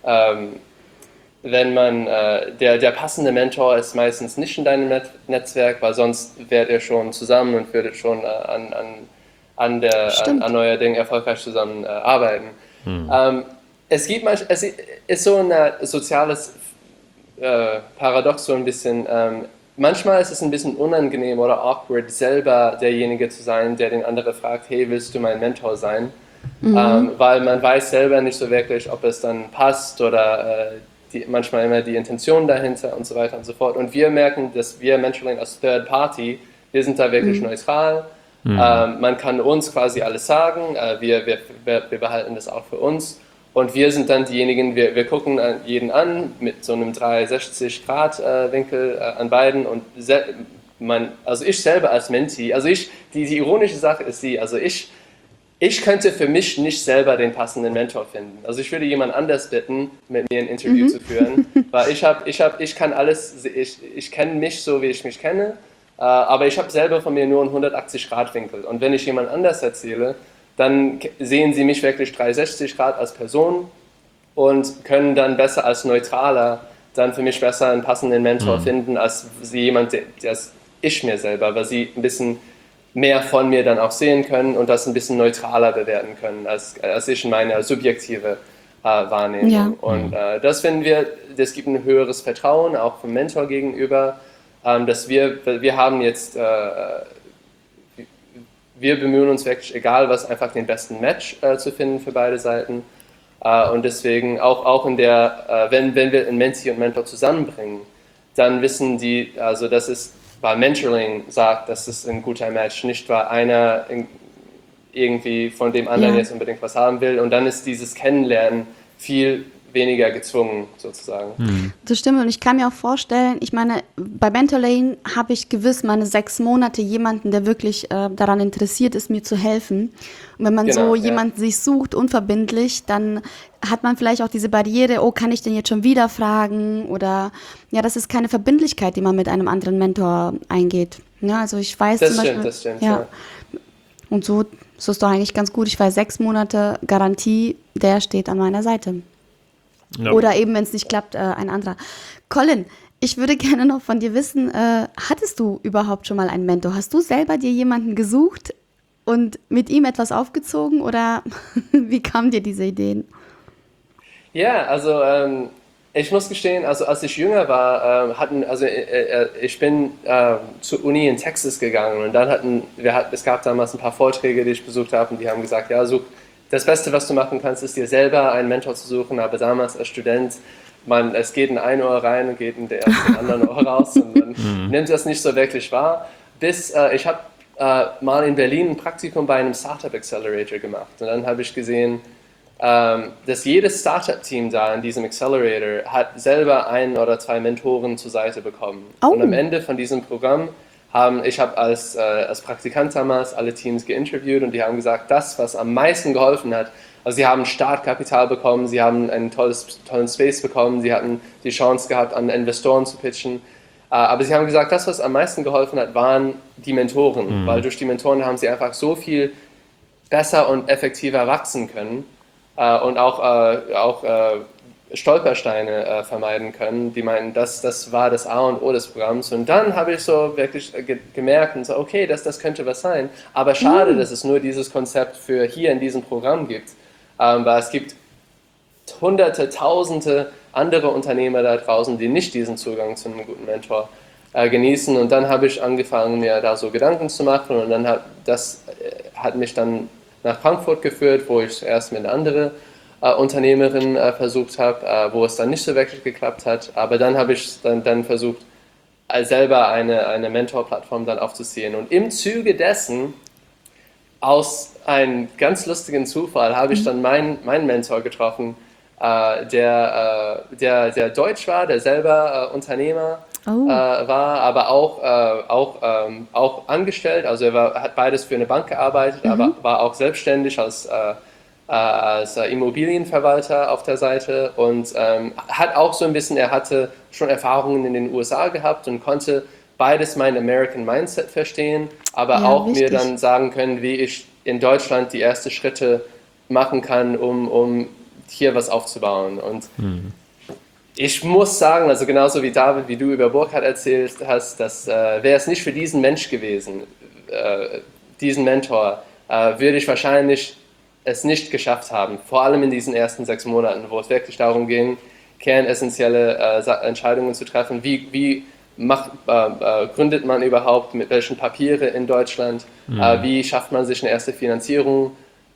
[SPEAKER 3] wenn man, der passende Mentor ist meistens nicht in deinem Netzwerk, weil sonst wärt ihr schon zusammen und würdet schon an euer Ding erfolgreich zusammen arbeiten. Es ist so ein soziales Paradox so ein bisschen. Manchmal ist es ein bisschen unangenehm oder awkward, selber derjenige zu sein, der den anderen fragt, hey, willst du mein Mentor sein? Weil man weiß selber nicht so wirklich, ob es dann passt oder manchmal immer die Intention dahinter und so weiter und so fort. Und wir merken, dass wir Mentoring als Third Party, wir sind da wirklich neutral. Man kann uns quasi alles sagen, wir behalten das auch für uns. Und wir sind dann diejenigen, wir gucken jeden an mit so einem 360-Grad-Winkel an beiden. Und also ich selber als Mentee, also die ironische Sache ist ich könnte für mich nicht selber den passenden Mentor finden. Also ich würde jemand anders bitten, mit mir ein Interview zu führen, weil ich kann alles, ich kenne mich so, wie ich mich kenne, aber ich habe selber von mir nur einen 180-Grad-Winkel. Und wenn ich jemand anders erzähle, dann sehen sie mich wirklich 360 Grad als Person und können dann besser als Neutraler dann für mich besser einen passenden Mentor finden, als jemand, der ich mir selber, weil sie ein bisschen mehr von mir dann auch sehen können und das ein bisschen neutraler bewerten können, als ich in meiner subjektive Wahrnehmung.
[SPEAKER 2] Ja.
[SPEAKER 3] Und das finden wir, das gibt ein höheres Vertrauen auch vom Mentor gegenüber, dass wir haben jetzt, wir bemühen uns wirklich, egal was, einfach den besten Match zu finden für beide Seiten. Und deswegen auch in wenn wir einen Mentee und Mentor zusammenbringen, dann wissen die, also das ist, weil Mentoring sagt, das ist ein guter Match, nicht weil einer irgendwie von dem anderen jetzt unbedingt was haben will. Und dann ist dieses Kennenlernen viel weniger gezwungen, sozusagen.
[SPEAKER 2] Das stimmt und ich kann mir auch vorstellen, ich meine, bei Mentor Lane habe ich gewiss meine 6 Monate jemanden, der wirklich daran interessiert ist, mir zu helfen. Und wenn man so jemanden sich sucht, unverbindlich, dann hat man vielleicht auch diese Barriere, oh, kann ich den jetzt schon wieder fragen? Oder ja, das ist keine Verbindlichkeit, die man mit einem anderen Mentor eingeht. Ja, also ich weiß
[SPEAKER 3] Das
[SPEAKER 2] zum Beispiel,
[SPEAKER 3] stimmt, das stimmt.
[SPEAKER 2] ja. Und so ist es doch eigentlich ganz gut. Ich weiß 6 Monate Garantie, der steht an meiner Seite.
[SPEAKER 1] Ja.
[SPEAKER 2] Oder eben, wenn es nicht klappt, ein anderer. Colin, ich würde gerne noch von dir wissen, hattest du überhaupt schon mal einen Mentor? Hast du selber dir jemanden gesucht und mit ihm etwas aufgezogen oder wie kamen dir diese Ideen?
[SPEAKER 3] Ja, also ich muss gestehen, also als ich jünger war, ich bin zur Uni in Texas gegangen und dann es gab damals ein paar Vorträge, die ich besucht habe und die haben gesagt, ja, such das Beste, was du machen kannst, ist dir selber einen Mentor zu suchen, aber damals als Student, es geht in ein Ohr rein und geht in der ersten anderen Ohr raus und man nimmt das nicht so wirklich wahr. Bis ich habe mal in Berlin ein Praktikum bei einem Startup Accelerator gemacht und dann habe ich gesehen, dass jedes Startup-Team da in diesem Accelerator hat selber 1 oder 2 Mentoren zur Seite bekommen.
[SPEAKER 2] Oh.
[SPEAKER 3] Und am Ende von diesem Programm ich habe als Praktikant damals alle Teams geinterviewt und die haben gesagt, das, was am meisten geholfen hat, also sie haben Startkapital bekommen, sie haben einen tollen Space bekommen, sie hatten die Chance gehabt, an Investoren zu pitchen, aber sie haben gesagt, das, was am meisten geholfen hat, waren die Mentoren, weil durch die Mentoren haben sie einfach so viel besser und effektiver wachsen können und auch Stolpersteine vermeiden können. Die meinten, das war das A und O des Programms. Und dann habe ich so wirklich gemerkt und so, okay, das könnte was sein. Aber schade, dass es nur dieses Konzept für hier in diesem Programm gibt. Weil es gibt Hunderte, Tausende andere Unternehmer da draußen, die nicht diesen Zugang zu einem guten Mentor genießen. Und dann habe ich angefangen, mir da so Gedanken zu machen. Und dann hat mich dann nach Frankfurt geführt, wo ich zuerst mit einer anderen Unternehmerin versucht habe, wo es dann nicht so wirklich geklappt hat. Aber dann habe ich dann versucht, selber eine Mentor-Plattform dann aufzuziehen. Und im Zuge dessen, aus einem ganz lustigen Zufall, habe ich dann meinen Mentor getroffen, der deutsch war, der selber Unternehmer war, aber auch angestellt. Also er hat beides für eine Bank gearbeitet, aber war auch selbstständig als Immobilienverwalter auf der Seite und hat auch so ein bisschen, er hatte schon Erfahrungen in den USA gehabt und konnte beides mein American Mindset verstehen, aber auch
[SPEAKER 2] wichtig.
[SPEAKER 3] mir dann sagen können, wie ich in Deutschland die ersten Schritte machen kann, um hier was aufzubauen. Und ich muss sagen, also genauso wie David, wie du über Burkhard erzählt hast, dass wäre es nicht für diesen Mensch gewesen, diesen Mentor, würde ich wahrscheinlich es nicht geschafft haben, vor allem in diesen ersten 6 Monaten, wo es wirklich darum ging, kernessentielle Entscheidungen zu treffen. Wie gründet man überhaupt, mit welchen Papiere in Deutschland, wie schafft man sich eine erste Finanzierung,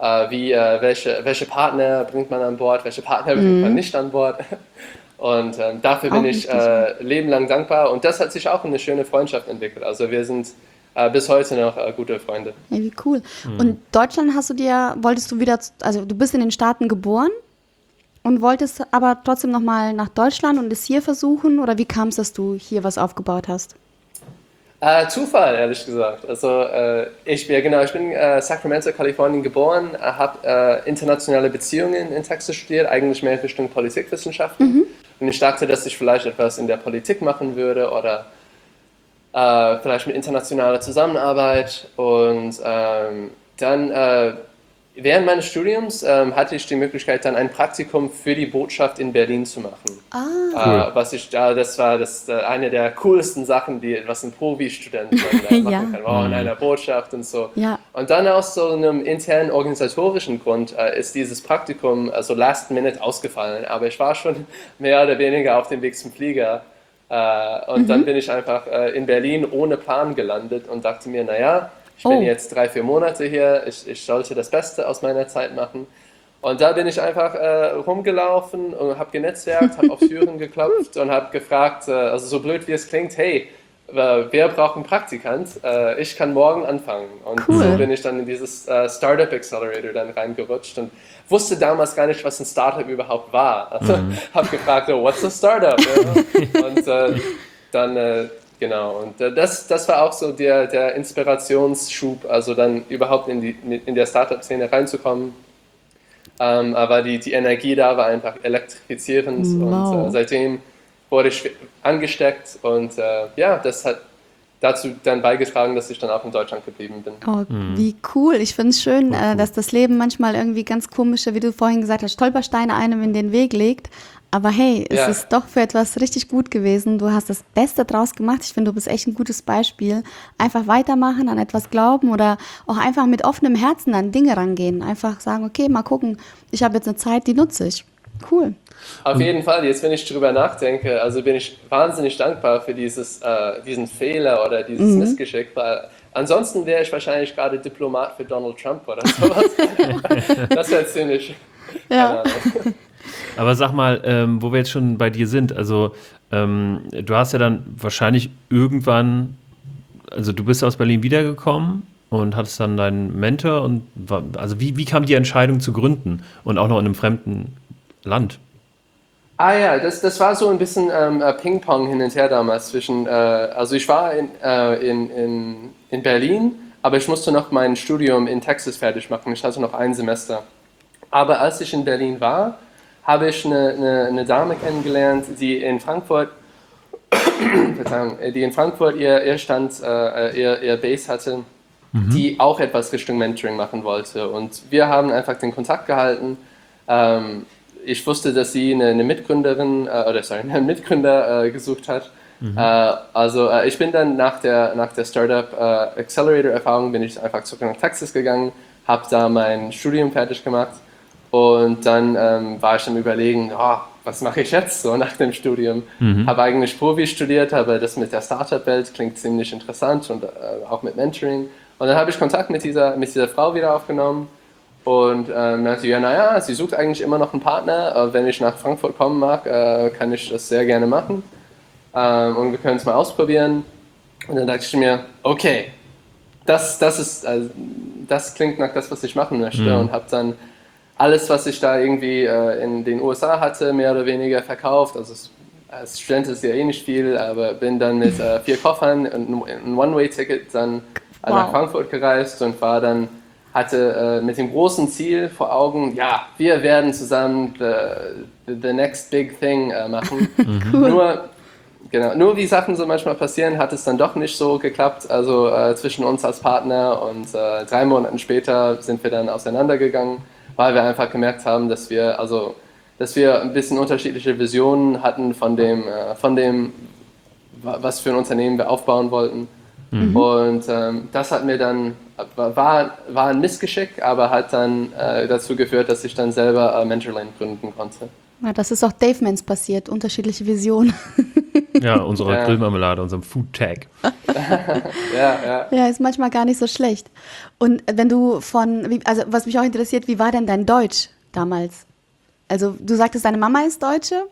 [SPEAKER 3] welche Partner bringt man an Bord, welche Partner bringt man nicht an Bord. Und dafür bin ich lebenlang dankbar und das hat sich auch in eine schöne Freundschaft entwickelt. Also wir sind bis heute noch gute Freunde.
[SPEAKER 2] Ja, wie cool. Und Deutschland wolltest du wieder, also du bist in den Staaten geboren und wolltest aber trotzdem nochmal nach Deutschland und es hier versuchen? Oder wie kam es, dass du hier was aufgebaut hast?
[SPEAKER 3] Zufall, ehrlich gesagt. Also ich bin Sacramento, Kalifornien geboren, habe internationale Beziehungen in Texas studiert, eigentlich mehr Richtung Politikwissenschaften. Und ich dachte, dass ich vielleicht etwas in der Politik machen würde oder vielleicht mit internationaler Zusammenarbeit. Und dann während meines Studiums hatte ich die Möglichkeit, dann ein Praktikum für die Botschaft in Berlin zu machen.
[SPEAKER 1] Cool.
[SPEAKER 3] Das war eine der coolsten Sachen, was ein Profi-Student machen kann. Wow, in einer Botschaft und so.
[SPEAKER 2] Ja.
[SPEAKER 3] Und dann aus so einem internen organisatorischen Grund ist dieses Praktikum also last minute ausgefallen. Aber ich war schon mehr oder weniger auf dem Weg zum Flieger. Und dann bin ich einfach in Berlin ohne Plan gelandet und dachte mir, naja, ich bin jetzt 3-4 Monate hier, ich sollte das Beste aus meiner Zeit machen. Und da bin ich einfach rumgelaufen und habe genetzwerkt, habe auf Türen geklopft und habe gefragt, also so blöd wie es klingt, hey, wer braucht einen Praktikant? Ich kann morgen anfangen. Und so bin ich dann in dieses Startup Accelerator dann reingerutscht und wusste damals gar nicht, was ein Startup überhaupt war. Also habe gefragt, what's a Startup? Ja? Und dann genau, und das war auch so der Inspirationsschub, also dann überhaupt in der Startup-Szene reinzukommen. Aber die Energie da war einfach elektrifizierend und seitdem wurde ich angesteckt und das hat dazu dann beigetragen, dass ich dann auch in Deutschland geblieben bin.
[SPEAKER 2] Oh, wie cool. Ich finde es schön, dass das Leben manchmal irgendwie ganz komische, wie du vorhin gesagt hast, Stolpersteine einem in den Weg legt. Aber hey, es ist doch für etwas richtig gut gewesen. Du hast das Beste draus gemacht. Ich finde, du bist echt ein gutes Beispiel. Einfach weitermachen, an etwas glauben oder auch einfach mit offenem Herzen an Dinge rangehen. Einfach sagen, okay, mal gucken, ich habe jetzt eine Zeit, die nutze ich. Cool.
[SPEAKER 3] Auf jeden Fall, jetzt wenn ich drüber nachdenke, also bin ich wahnsinnig dankbar für diesen Fehler oder dieses Missgeschick, weil Ansonsten wäre ich wahrscheinlich gerade Diplomat für Donald Trump oder sowas. Das wäre ziemlich.
[SPEAKER 2] Ja.
[SPEAKER 1] Aber sag mal, wo wir jetzt schon bei dir sind, also du hast ja dann wahrscheinlich irgendwann, also du bist aus Berlin wiedergekommen und hattest dann deinen Mentor und also wie kam die Entscheidung zu gründen und auch noch in einem fremden Land?
[SPEAKER 3] Ah ja, das war so ein bisschen Ping-Pong hin und her damals zwischen, also ich war in Berlin, aber ich musste noch mein Studium in Texas fertig machen. Ich hatte noch ein Semester. Aber als ich in Berlin war, habe ich eine Dame kennengelernt, die in Frankfurt, Verzeihung, die in Frankfurt ihr Base hatte, die auch etwas Richtung Mentoring machen wollte. Und wir haben einfach den Kontakt gehalten. Ich wusste, dass sie eine Mitgründerin, einen Mitgründer gesucht hat. Ich bin dann nach der Startup Accelerator Erfahrung bin ich einfach zurück nach Texas gegangen, habe da mein Studium fertig gemacht und dann war ich am Überlegen, was mache ich jetzt so nach dem Studium? Habe eigentlich Profi studiert, aber das mit der Startup-Welt klingt ziemlich interessant und auch mit Mentoring. Und dann habe ich Kontakt mit dieser Frau wieder aufgenommen. Und meinte, sie sucht eigentlich immer noch einen Partner. Wenn ich nach Frankfurt kommen mag, kann ich das sehr gerne machen. Und wir können es mal ausprobieren. Und dann dachte ich mir, okay, das klingt nach das, was ich machen möchte. Und habe dann alles, was ich da irgendwie in den USA hatte, mehr oder weniger verkauft. Also als Student ist ja eh nicht viel, aber bin dann mit 4 Koffern und ein One-Way-Ticket dann nach Frankfurt gereist und hatte mit dem großen Ziel vor Augen, wir werden zusammen the next big thing machen. Nur wie Sachen so manchmal passieren, hat es dann doch nicht so geklappt, also zwischen uns als Partner und 3 Monaten später sind wir dann auseinandergegangen, weil wir einfach gemerkt haben, dass wir ein bisschen unterschiedliche Visionen hatten von dem, was für ein Unternehmen wir aufbauen wollten. Und das hat mir dann, war ein Missgeschick, aber hat dann dazu geführt, dass ich dann selber Mentorlane gründen konnte.
[SPEAKER 2] Ja, das ist auch Dave Mans passiert, unterschiedliche Visionen.
[SPEAKER 1] Ja, unsere Grillmarmelade, unserem Food Tag.
[SPEAKER 2] Ja, ist manchmal gar nicht so schlecht. Und wenn du was mich auch interessiert, wie war denn dein Deutsch damals? Also du sagtest, deine Mama ist Deutsche?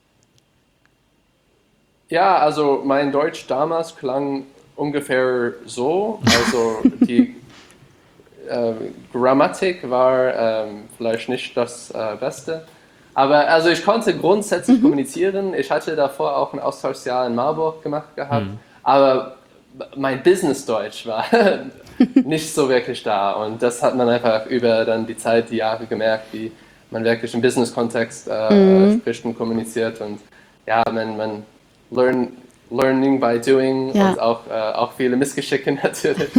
[SPEAKER 3] Ja, also mein Deutsch damals klang ungefähr so, also die Grammatik war vielleicht nicht das Beste, aber also ich konnte grundsätzlich kommunizieren. Ich hatte davor auch ein Austauschjahr in Marburg gemacht gehabt, aber mein Business-Deutsch war nicht so wirklich da und das hat man einfach über dann die Zeit, die Jahre gemerkt, wie man wirklich im Business-Kontext spricht und kommuniziert und ja, man learning by doing und auch viele Missgeschicke natürlich.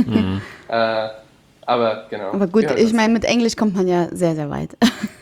[SPEAKER 3] Aber genau.
[SPEAKER 2] Aber gut, ich meine, mit Englisch kommt man ja sehr, sehr weit.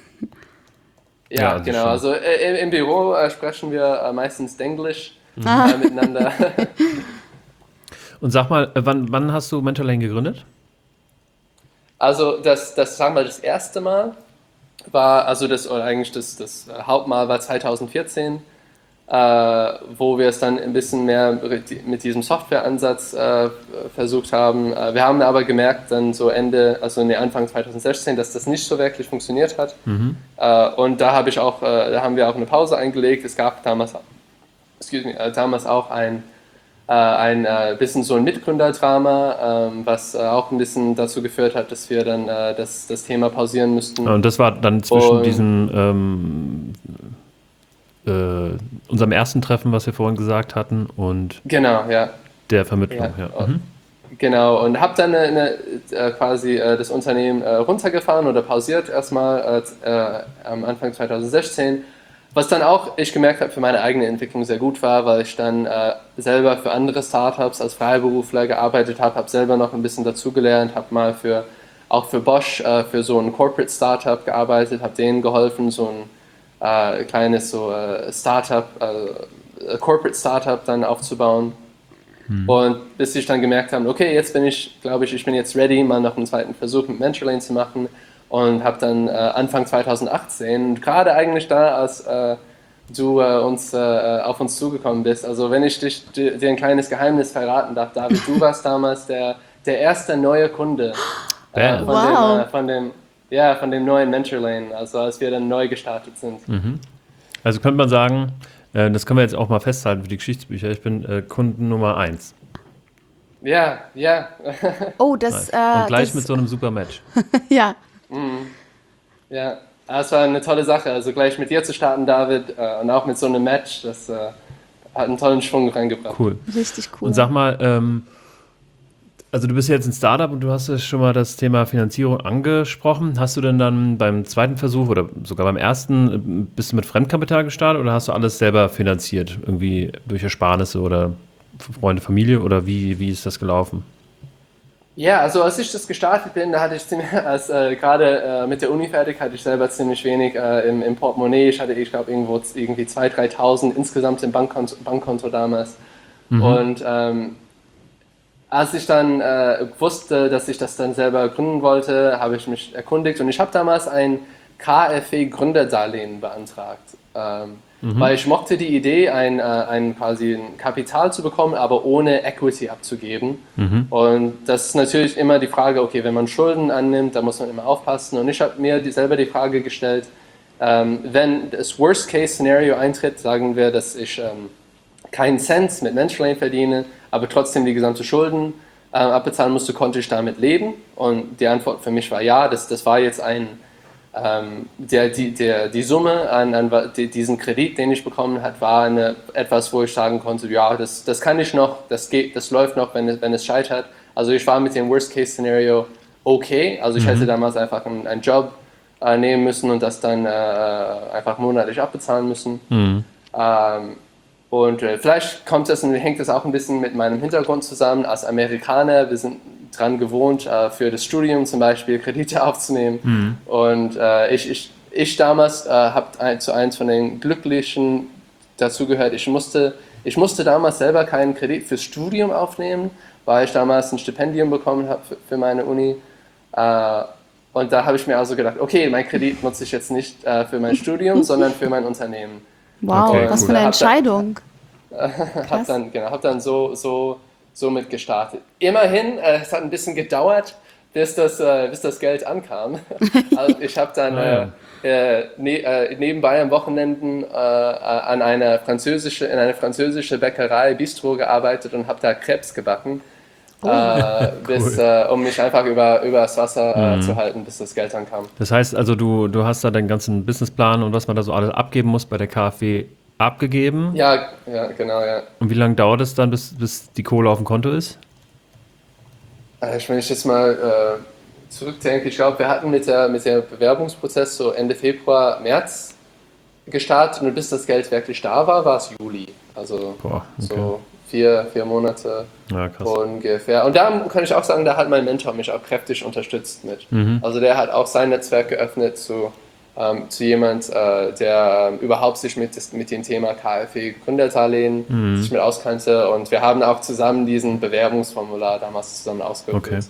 [SPEAKER 3] Ja, genau. Also im Büro sprechen wir meistens Denglisch miteinander.
[SPEAKER 1] Und sag mal, wann hast du Mentorlane gegründet?
[SPEAKER 3] Also das erste Mal war, das Hauptmal war 2014. Wo wir es dann ein bisschen mehr mit diesem Softwareansatz versucht haben. Wir haben aber gemerkt, dann so Anfang 2016, dass das nicht so wirklich funktioniert hat. Und da haben wir auch eine Pause eingelegt. Es gab damals auch ein bisschen so ein Mitgründerdrama, was auch ein bisschen dazu geführt hat, dass wir dann das Thema pausieren mussten.
[SPEAKER 1] Und das war dann zwischen diesen unserem ersten Treffen, was wir vorhin gesagt hatten, und der Vermittlung.
[SPEAKER 3] Genau, und habe dann quasi das Unternehmen runtergefahren oder pausiert erstmal am Anfang 2016, was dann auch, ich gemerkt habe, für meine eigene Entwicklung sehr gut war, weil ich dann selber für andere Startups als Freiberufler gearbeitet habe selber noch ein bisschen dazugelernt, habe mal auch für Bosch für so ein Corporate Startup gearbeitet, habe denen geholfen, so ein kleines Startup, Corporate Startup dann aufzubauen. Und bis ich dann gemerkt habe, okay, jetzt bin ich jetzt ready, mal noch einen zweiten Versuch mit Mentorlane zu machen und habe dann Anfang 2018, gerade eigentlich da, als du auf uns zugekommen bist, also wenn ich dir ein kleines Geheimnis verraten darf, David, du warst damals der der erste neue Kunde
[SPEAKER 1] Bam.
[SPEAKER 3] von dem neuen Mentorlane, also als wir dann neu gestartet sind.
[SPEAKER 1] Also könnte man sagen, das können wir jetzt auch mal festhalten für die Geschichtsbücher, ich bin Kunden Nummer 1.
[SPEAKER 3] Ja.
[SPEAKER 2] Oh, das,
[SPEAKER 1] Und gleich
[SPEAKER 2] das,
[SPEAKER 1] mit so einem super Match.
[SPEAKER 2] ja.
[SPEAKER 3] Ja, das war eine tolle Sache. Also gleich mit dir zu starten, David, und auch mit so einem Match, das hat einen tollen Schwung reingebracht.
[SPEAKER 1] Cool.
[SPEAKER 2] Richtig cool.
[SPEAKER 1] Und sag mal, also du bist jetzt ein Startup und du hast ja schon mal das Thema Finanzierung angesprochen. Hast du denn dann beim zweiten Versuch oder sogar beim ersten, bist du mit Fremdkapital gestartet oder hast du alles selber finanziert? Irgendwie durch Ersparnisse oder Freunde, Familie oder wie ist das gelaufen?
[SPEAKER 3] Ja, also als ich das gestartet bin, da hatte ich gerade mit der Uni fertig, hatte ich selber ziemlich wenig im Portemonnaie. Ich glaube, irgendwie 2.000, 3.000 insgesamt im Bankkonto damals. Und als ich dann wusste, dass ich das dann selber gründen wollte, habe ich mich erkundigt und ich habe damals ein KfW-Gründerdarlehen beantragt. Weil ich mochte die Idee, quasi ein Kapital zu bekommen, aber ohne Equity abzugeben. Und das ist natürlich immer die Frage, okay, wenn man Schulden annimmt, da muss man immer aufpassen. Und ich habe mir selber die Frage gestellt, wenn das Worst-Case-Szenario eintritt, sagen wir, dass ich keinen Cent mit Mentorlane verdiene, aber trotzdem die gesamte Schulden abbezahlen musste, konnte ich damit leben? Und die Antwort für mich war ja, das war jetzt die Summe an diesen Kredit, den ich bekommen habe, war etwas, wo ich sagen konnte, ja, das kann ich noch, das läuft noch, wenn es scheitert. Also ich war mit dem Worst-Case-Szenario okay, also ich hätte damals einfach einen Job nehmen müssen und das dann einfach monatlich abbezahlen müssen. Und vielleicht hängt das auch ein bisschen mit meinem Hintergrund zusammen. Als Amerikaner, wir sind dran gewohnt, für das Studium zum Beispiel Kredite aufzunehmen. Und ich damals habe zu eins von den Glücklichen dazugehört. Ich musste damals selber keinen Kredit fürs Studium aufnehmen, weil ich damals ein Stipendium bekommen habe für meine Uni. Und da habe ich mir also gedacht, okay, mein Kredit nutze ich jetzt nicht für mein Studium, sondern für mein Unternehmen.
[SPEAKER 2] Wow,
[SPEAKER 1] Okay,
[SPEAKER 2] was
[SPEAKER 1] cool.
[SPEAKER 2] für eine Entscheidung.
[SPEAKER 3] Hab dann so mit gestartet. Immerhin, es hat ein bisschen gedauert, bis das Geld ankam. Also ich habe dann nebenbei am Wochenenden in eine französische Bäckerei, Bistro gearbeitet und habe da Crepes gebacken, um mich einfach übers Wasser zu halten, bis das Geld ankam.
[SPEAKER 1] Das heißt also, du hast da deinen ganzen Businessplan und was man da so alles abgeben muss bei der KfW abgegeben.
[SPEAKER 3] Ja, genau, ja.
[SPEAKER 1] Und wie lange dauert es dann, bis die Kohle auf dem Konto ist?
[SPEAKER 3] Wenn ich jetzt mal zurückdenke, ich glaube, wir hatten mit der Bewerbungsprozess so Ende Februar, März gestartet und bis das Geld wirklich da war, war es Juli. Also so 4 Monate ungefähr. Und da kann ich auch sagen, da hat mein Mentor mich auch kräftig unterstützt mit. Also der hat auch sein Netzwerk geöffnet zu jemand, der überhaupt sich mit dem Thema KfW-Gründerdarlehen sich mit auskannte. Und wir haben auch zusammen diesen Bewerbungsformular damals zusammen ausgefüllt.
[SPEAKER 1] Okay.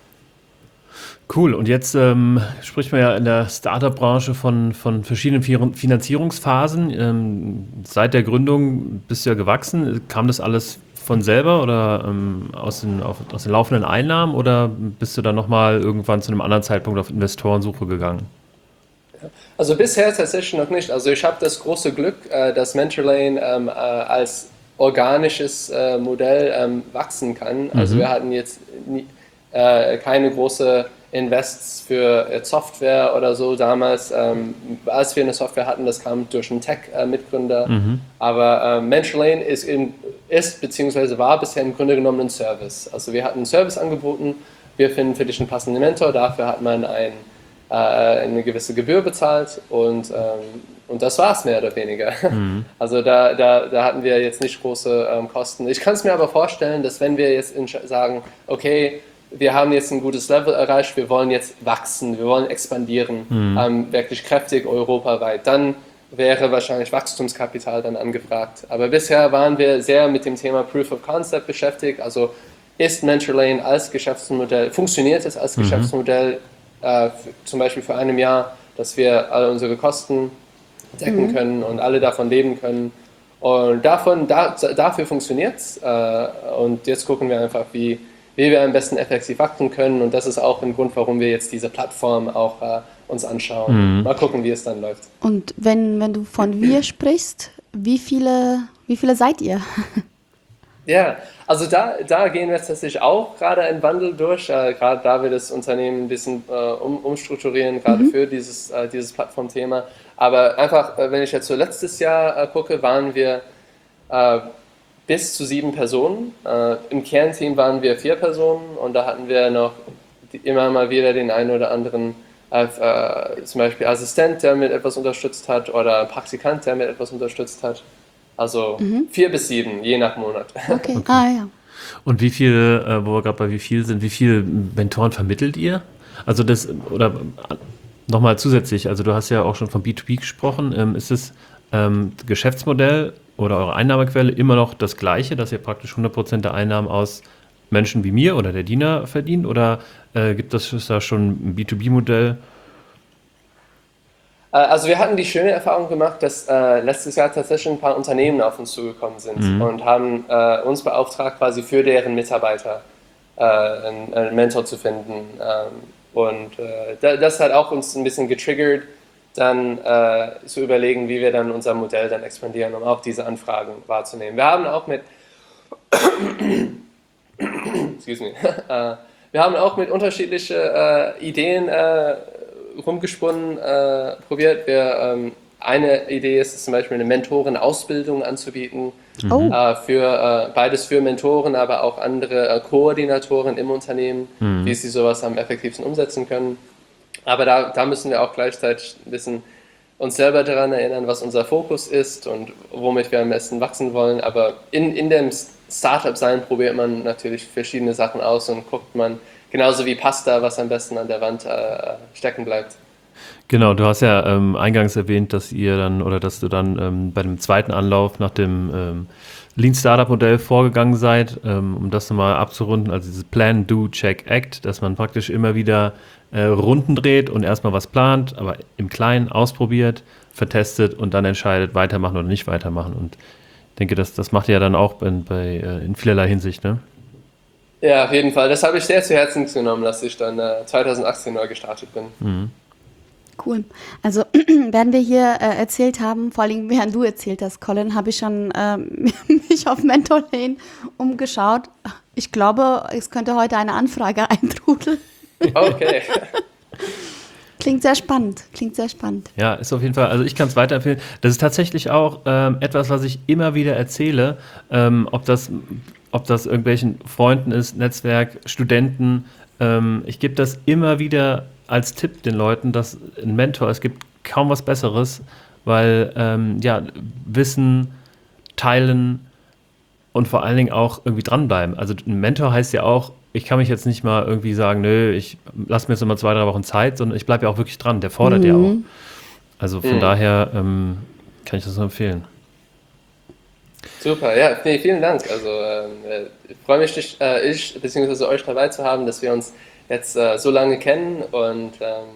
[SPEAKER 1] Cool. Und jetzt spricht man ja in der Startup-Branche von verschiedenen Finanzierungsphasen. Seit der Gründung bist du ja gewachsen. Kam das alles von selber oder aus den laufenden Einnahmen oder bist du dann nochmal irgendwann zu einem anderen Zeitpunkt auf Investorensuche gegangen?
[SPEAKER 3] Also bisher tatsächlich noch nicht. Also ich habe das große Glück, dass Mentorlane als organisches Modell wachsen kann. Also wir hatten jetzt keine große Invests für Software oder so damals. Als wir eine Software hatten, das kam durch einen Tech-Mitgründer. Aber Mentorlane ist beziehungsweise war bisher im Grunde genommen ein Service. Also wir hatten einen Service angeboten. Wir finden für dich einen passenden Mentor. Dafür hat man eine gewisse Gebühr bezahlt und das war es mehr oder weniger. Also da hatten wir jetzt nicht große Kosten. Ich kann es mir aber vorstellen, dass wenn wir jetzt sagen, okay, wir haben jetzt ein gutes Level erreicht, wir wollen jetzt wachsen, wir wollen expandieren, wirklich kräftig europaweit, dann wäre wahrscheinlich Wachstumskapital dann angefragt. Aber bisher waren wir sehr mit dem Thema Proof of Concept beschäftigt, also ist Mentorlane als Geschäftsmodell, funktioniert es als Geschäftsmodell, zum Beispiel für einem Jahr, dass wir alle unsere Kosten decken können und alle davon leben können. Und dafür funktioniert es. Und jetzt gucken wir einfach, wie wie wir am besten effektiv wachsen können. Und das ist auch ein Grund, warum wir jetzt diese Plattform auch uns anschauen. Mal gucken, wie es dann läuft.
[SPEAKER 2] Und wenn du von wir sprichst, wie viele seid ihr?
[SPEAKER 3] Ja, also da gehen wir tatsächlich auch gerade einen Wandel durch, gerade da wir das Unternehmen ein bisschen umstrukturieren, gerade für dieses Plattformthema. Aber einfach, wenn ich jetzt so letztes Jahr gucke, waren wir bis zu 7 Personen. Im Kernteam waren wir 4 Personen und da hatten wir noch immer mal wieder den einen oder anderen zum Beispiel Assistent, der mit etwas unterstützt hat oder Praktikant, der mit etwas unterstützt hat. Also 4 bis 7, je nach Monat.
[SPEAKER 2] Okay. Ja.
[SPEAKER 1] Und wie viele, wo wir gerade bei wie viel sind, wie viele Mentoren vermittelt ihr? Also das, oder nochmal zusätzlich, also du hast ja auch schon von B2B gesprochen, ist das Geschäftsmodell oder eure Einnahmequelle immer noch das gleiche, dass ihr praktisch 100% der Einnahmen aus Menschen wie mir oder der Dina verdient, oder gibt es da schon ein B2B-Modell?
[SPEAKER 3] Also wir hatten die schöne Erfahrung gemacht, dass letztes Jahr tatsächlich ein paar Unternehmen auf uns zugekommen sind und haben uns beauftragt, quasi für deren Mitarbeiter einen Mentor zu finden. Das hat auch uns ein bisschen getriggert, dann zu überlegen, wie wir dann unser Modell dann expandieren, um auch diese Anfragen wahrzunehmen. Wir haben auch mit excuse me, wir haben auch mit unterschiedlichen Ideen rumgesponnen, probiert. Eine Idee ist zum Beispiel eine Mentorenausbildung anzubieten, beides für Mentoren, aber auch andere Koordinatoren im Unternehmen, wie sie sowas am effektivsten umsetzen können. Aber da müssen wir auch gleichzeitig ein bisschen uns selber daran erinnern, was unser Fokus ist und womit wir am besten wachsen wollen. Aber in dem Startup-Sein probiert man natürlich verschiedene Sachen aus und guckt man, genauso wie Pasta, was am besten an der Wand stecken bleibt.
[SPEAKER 1] Genau, du hast ja eingangs erwähnt, dass du dann bei dem zweiten Anlauf nach dem Lean Startup Modell vorgegangen seid, um das nochmal abzurunden, also dieses Plan, Do, Check, Act, dass man praktisch immer wieder Runden dreht und erstmal was plant, aber im Kleinen ausprobiert, vertestet und dann entscheidet, weitermachen oder nicht weitermachen. Und ich denke, das macht ihr ja dann auch in vielerlei Hinsicht, ne?
[SPEAKER 3] Ja, auf jeden Fall. Das habe ich sehr zu Herzen genommen, dass ich dann 2018 neu gestartet bin.
[SPEAKER 2] Cool. Also während wir hier erzählt haben, vor allem während du erzählt hast, Colin, habe ich schon mich auf Mentor Lane umgeschaut. Ich glaube, es könnte heute eine Anfrage eintrudeln.
[SPEAKER 3] Okay.
[SPEAKER 2] Klingt sehr spannend.
[SPEAKER 1] Ja, ist auf jeden Fall, also ich kann es weiterempfehlen. Das ist tatsächlich auch etwas, was ich immer wieder erzähle, ob das irgendwelchen Freunden ist, Netzwerk, Studenten. Ich gebe das immer wieder als Tipp den Leuten, dass ein Mentor, es gibt kaum was Besseres, weil Wissen teilen und vor allen Dingen auch irgendwie dranbleiben. Also ein Mentor heißt ja auch, ich kann mich jetzt nicht mal irgendwie sagen, nö, ich lasse mir jetzt nochmal 2-3 Wochen Zeit, sondern ich bleibe ja auch wirklich dran, der fordert ja auch. Also von daher kann ich das nur empfehlen.
[SPEAKER 3] Super, ja, nee, vielen Dank. Also ich freue mich, dich bzw. euch dabei zu haben, dass wir uns jetzt so lange kennen und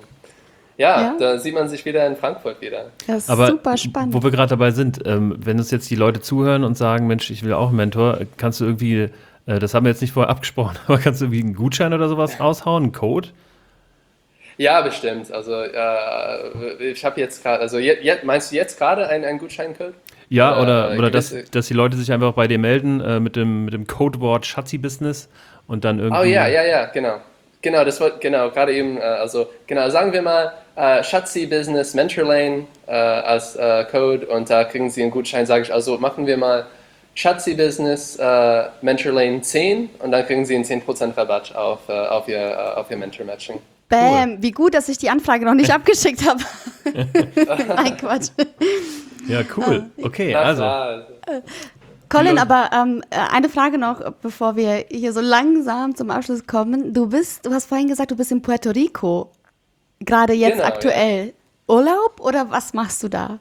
[SPEAKER 3] da sieht man sich wieder in Frankfurt wieder.
[SPEAKER 2] Das ist
[SPEAKER 1] Aber
[SPEAKER 2] super spannend.
[SPEAKER 1] wo wir gerade dabei sind, wenn uns jetzt die Leute zuhören und sagen, Mensch, ich will auch einen Mentor, kannst du irgendwie, das haben wir jetzt nicht vorher abgesprochen, aber kannst du irgendwie einen Gutschein oder sowas raushauen, einen Code?
[SPEAKER 3] Ja, bestimmt. Also ich habe jetzt gerade, also meinst du jetzt gerade einen Gutscheincode?
[SPEAKER 1] Ja, oder dass die Leute sich einfach bei dir melden mit dem Codewort Schatzi-Business und dann irgendwie...
[SPEAKER 3] Oh ja, genau. Genau, das war gerade eben, sagen wir mal Schatzi Business Mentor Lane als Code und da kriegen Sie einen Gutschein, sage ich, also machen wir mal Schatzi Business Mentor Lane 10 und dann kriegen Sie einen 10% Rabatt auf Ihr Mentor Matching.
[SPEAKER 2] Bam, cool. Wie gut, dass ich die Anfrage noch nicht abgeschickt habe. Nein, Quatsch.
[SPEAKER 1] Ja, cool. Okay, also.
[SPEAKER 2] Colin, aber eine Frage noch, bevor wir hier so langsam zum Abschluss kommen. Du hast vorhin gesagt, du bist in Puerto Rico, gerade jetzt aktuell. Ja. Urlaub oder was machst du da?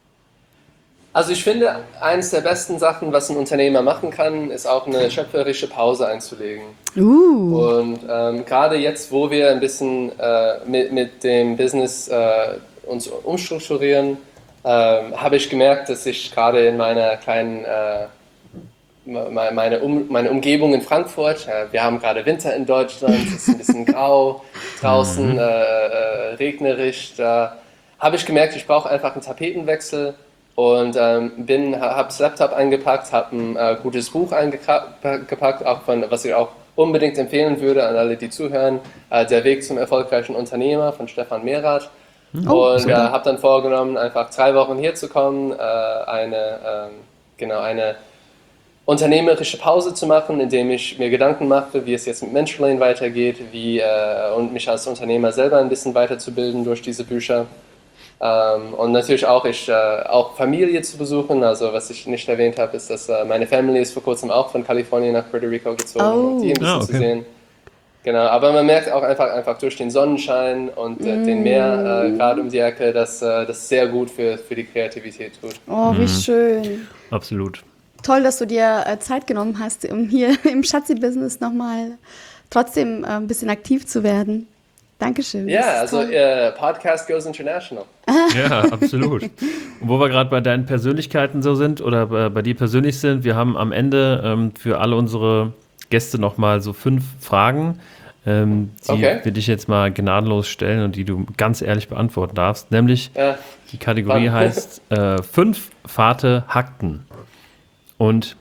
[SPEAKER 3] Also ich finde, eines der besten Sachen, was ein Unternehmer machen kann, ist auch eine schöpferische Pause einzulegen. Und gerade jetzt, wo wir ein bisschen mit dem Business uns umstrukturieren, habe ich gemerkt, dass ich gerade in meiner kleinen meine Umgebung in Frankfurt. Wir haben gerade Winter in Deutschland, es ist ein bisschen grau draußen, regnerisch. Da habe ich gemerkt, ich brauche einfach einen Tapetenwechsel und habe das Laptop eingepackt, habe ein gutes Buch eingepackt, auch was ich auch unbedingt empfehlen würde an alle, die zuhören, Der Weg zum erfolgreichen Unternehmer von Stefan Mehrath. Und habe dann vorgenommen, einfach 3 Wochen hier zu kommen, eine unternehmerische Pause zu machen, indem ich mir Gedanken machte, wie es jetzt mit Mentorlane weitergeht, und mich als Unternehmer selber ein bisschen weiterzubilden durch diese Bücher. Und natürlich auch Familie zu besuchen. Also was ich nicht erwähnt habe, ist, dass meine Family ist vor kurzem auch von Kalifornien nach Puerto Rico gezogen, um die ein bisschen zu sehen. Genau, aber man merkt auch einfach durch den Sonnenschein und den Meer gerade um die Ecke, dass das sehr gut für die Kreativität tut.
[SPEAKER 2] Oh, wie schön.
[SPEAKER 1] Absolut.
[SPEAKER 2] Toll, dass du dir Zeit genommen hast, um hier im Schatzi-Business nochmal trotzdem ein bisschen aktiv zu werden. Dankeschön.
[SPEAKER 3] Ja, also Podcast goes international.
[SPEAKER 1] Ja, absolut. Und wo wir gerade bei deinen Persönlichkeiten so sind oder bei dir persönlich sind, wir haben am Ende für alle unsere Gäste nochmal so 5 Fragen, die wir dich jetzt mal gnadenlos stellen und die du ganz ehrlich beantworten darfst. Nämlich, die Kategorie heißt 5 Fate Hakten. Und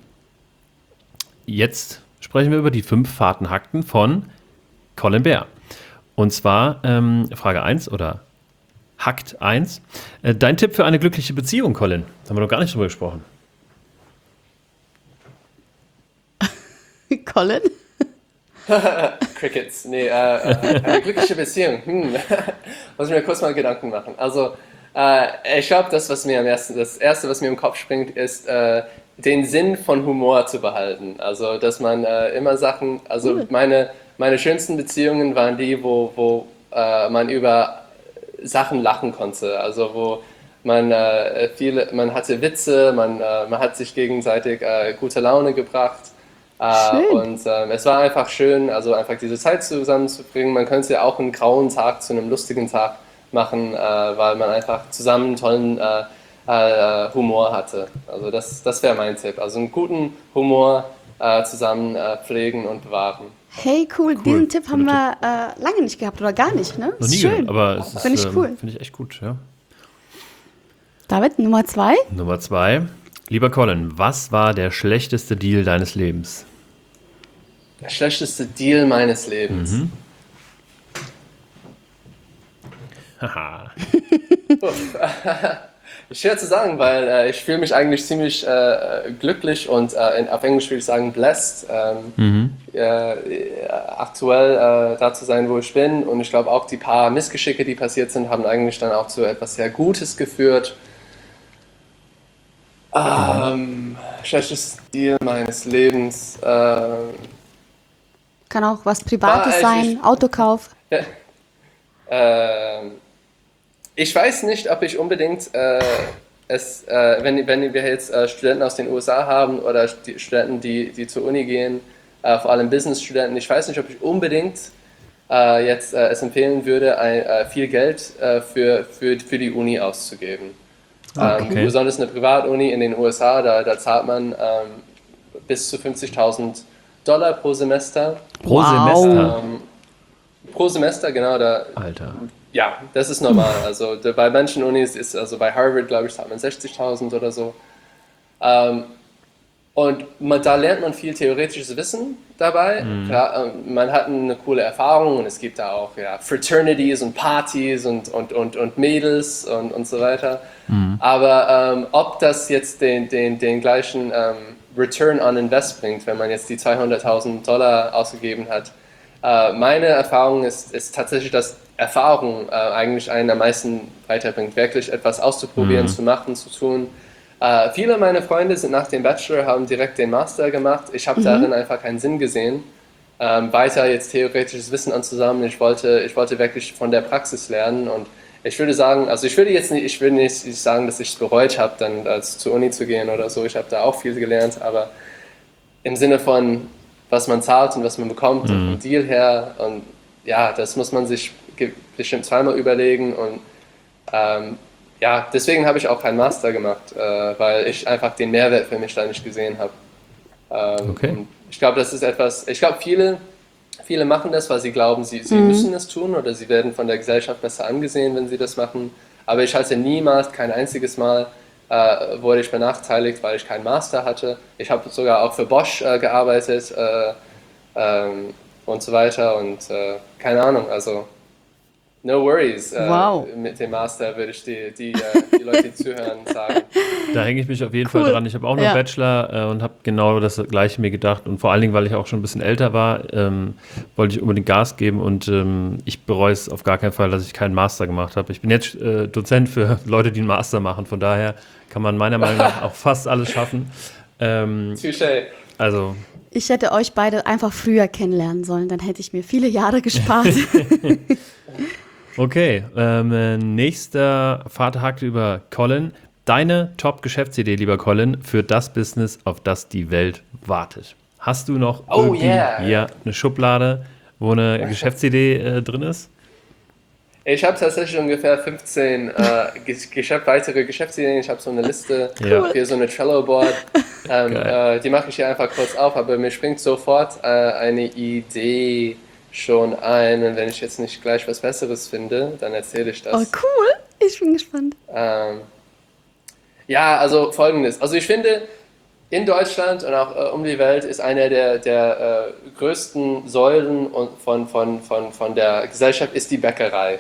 [SPEAKER 1] jetzt sprechen wir über die 5 Fahrtenhakten von Colin Bär. Und zwar Frage 1 oder Hakt 1. Dein Tipp für eine glückliche Beziehung, Colin? Da haben wir noch gar nicht drüber gesprochen.
[SPEAKER 2] Colin?
[SPEAKER 3] Crickets. Nee, eine glückliche Beziehung. Muss ich mir kurz mal Gedanken machen. Also, ich glaube, das Erste, was mir im Kopf springt, ist, den Sinn von Humor zu behalten. Also, dass man immer Sachen, also meine schönsten Beziehungen waren die, wo man über Sachen lachen konnte. Also, wo man hatte Witze, man hat sich gegenseitig gute Laune gebracht. Und es war einfach schön, also einfach diese Zeit zusammenzubringen. Man könnte ja auch einen grauen Tag zu einem lustigen Tag machen, weil man einfach zusammen einen tollen Humor hatte. Also das wäre mein Tipp. Also einen guten Humor zusammen pflegen und bewahren.
[SPEAKER 2] Hey, cool. Diesen Tipp haben wir lange nicht gehabt oder gar nicht, ne?
[SPEAKER 1] Noch nie
[SPEAKER 2] schön.
[SPEAKER 1] Gehört, aber es ist,
[SPEAKER 2] finde ich cool.
[SPEAKER 1] Finde ich echt gut, ja.
[SPEAKER 2] David, Nummer 2.
[SPEAKER 1] Nummer 2. Lieber Colin, was war der schlechteste Deal deines Lebens?
[SPEAKER 3] Der schlechteste Deal meines Lebens.
[SPEAKER 1] Haha.
[SPEAKER 3] Schwer zu sagen, weil ich fühle mich eigentlich ziemlich glücklich und auf Englisch würde ich sagen blessed, aktuell da zu sein, wo ich bin. Und ich glaube auch die paar Missgeschicke, die passiert sind, haben eigentlich dann auch zu etwas sehr Gutes geführt. Schlechtestes Deal meines Lebens.
[SPEAKER 2] Kann auch was Privates sein, Autokauf.
[SPEAKER 3] Ich weiß nicht, ob ich unbedingt wenn wir jetzt Studenten aus den USA haben oder die Studenten, die zur Uni gehen, vor allem Business-Studenten, ich weiß nicht, ob ich unbedingt es empfehlen würde, viel Geld für die Uni auszugeben.
[SPEAKER 1] Okay.
[SPEAKER 3] Besonders eine Privatuni in den USA, da zahlt man bis zu $50.000 pro Semester.
[SPEAKER 1] Pro Semester?
[SPEAKER 3] Pro Semester, genau.
[SPEAKER 1] Alter.
[SPEAKER 3] Ja, das ist normal. Also bei manchen Unis also bei Harvard, glaube ich, zahlt man 60.000 oder so. Und da lernt man viel theoretisches Wissen dabei. Klar, man hat eine coole Erfahrung und es gibt da auch Fraternities und Partys und Mädels und so weiter. Aber ob das jetzt den gleichen Return on Invest bringt, wenn man jetzt die $200.000 ausgegeben hat, meine Erfahrung ist tatsächlich, dass Erfahrung eigentlich einen am meisten weiterbringt, wirklich etwas auszuprobieren, zu machen, zu tun. Viele meiner Freunde sind nach dem Bachelor, haben direkt den Master gemacht. Ich habe darin einfach keinen Sinn gesehen, weiter jetzt theoretisches Wissen anzusammeln. Ich wollte wirklich von der Praxis lernen und ich würde sagen, also ich will nicht sagen, dass ich es bereut habe, dann zur Uni zu gehen oder so. Ich habe da auch viel gelernt, aber im Sinne von, was man zahlt und was man bekommt und vom Deal her und ja, das muss man sich bestimmt zweimal überlegen und deswegen habe ich auch keinen Master gemacht, weil ich einfach den Mehrwert für mich da nicht gesehen habe.
[SPEAKER 1] Okay.
[SPEAKER 3] Und ich glaube, das ist etwas, ich glaube, viele machen das, weil sie glauben, sie müssen es tun oder sie werden von der Gesellschaft besser angesehen, wenn sie das machen. Aber ich hatte niemals, kein einziges Mal, wurde ich benachteiligt, weil ich keinen Master hatte. Ich habe sogar auch für Bosch gearbeitet und so weiter und keine Ahnung, also no worries.
[SPEAKER 2] Wow.
[SPEAKER 3] Mit dem Master würde ich die Leute, die zuhören, sagen.
[SPEAKER 1] Da hänge ich mich auf jeden Fall dran. Ich habe auch nur
[SPEAKER 2] Ja.
[SPEAKER 1] Bachelor und habe genau das Gleiche mir gedacht. Und vor allen Dingen, weil ich auch schon ein bisschen älter war, wollte ich unbedingt Gas geben. Und ich bereue es auf gar keinen Fall, dass ich keinen Master gemacht habe. Ich bin jetzt Dozent für Leute, die einen Master machen. Von daher kann man meiner Meinung nach auch fast alles schaffen.
[SPEAKER 3] Touché.
[SPEAKER 1] Also,
[SPEAKER 2] Ich hätte euch beide einfach früher kennenlernen sollen, dann hätte ich mir viele Jahre gespart.
[SPEAKER 1] okay. Nächster Vater hakte über Colin. Deine Top-Geschäftsidee, lieber Colin, für das Business, auf das die Welt wartet. Hast du noch irgendwie hier eine Schublade, wo eine Geschäftsidee drin ist?
[SPEAKER 3] Ich habe tatsächlich ungefähr 15 weitere Geschäftsideen. Ich habe so eine Liste für so eine Trello-Board. Die mache ich hier einfach kurz auf, aber mir springt sofort eine Idee schon ein. Und wenn ich jetzt nicht gleich was Besseres finde, dann erzähle ich das.
[SPEAKER 2] Oh, cool. Ich bin gespannt.
[SPEAKER 3] Ja, also Folgendes. Also ich finde, in Deutschland und auch um die Welt ist einer der größten Säulen von der Gesellschaft ist die Bäckerei.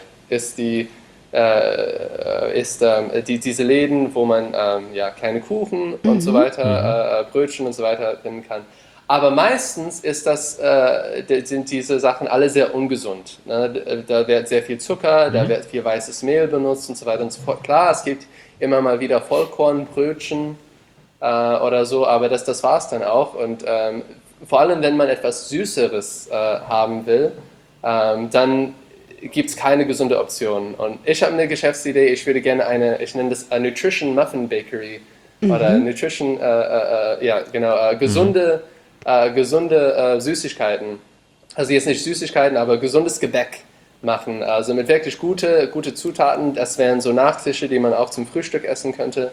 [SPEAKER 3] Diese Läden, wo man kleine Kuchen und so weiter, Brötchen und so weiter finden kann. Aber meistens sind diese Sachen alle sehr ungesund. Ne? Da wird sehr viel Zucker, da wird viel weißes Mehl benutzt und so weiter und so fort. Klar, es gibt immer mal wieder Vollkornbrötchen oder so, aber das war es dann auch. Und vor allem, wenn man etwas Süßeres haben will, dann gibt es keine gesunde Option. Und ich habe eine Geschäftsidee, ich würde gerne ich nenne das Nutrition Muffin Bakery oder Nutrition, gesunde Süßigkeiten. Also jetzt nicht Süßigkeiten, aber gesundes Gebäck machen. Also mit wirklich gute Zutaten. Das wären so Nachtische, die man auch zum Frühstück essen könnte.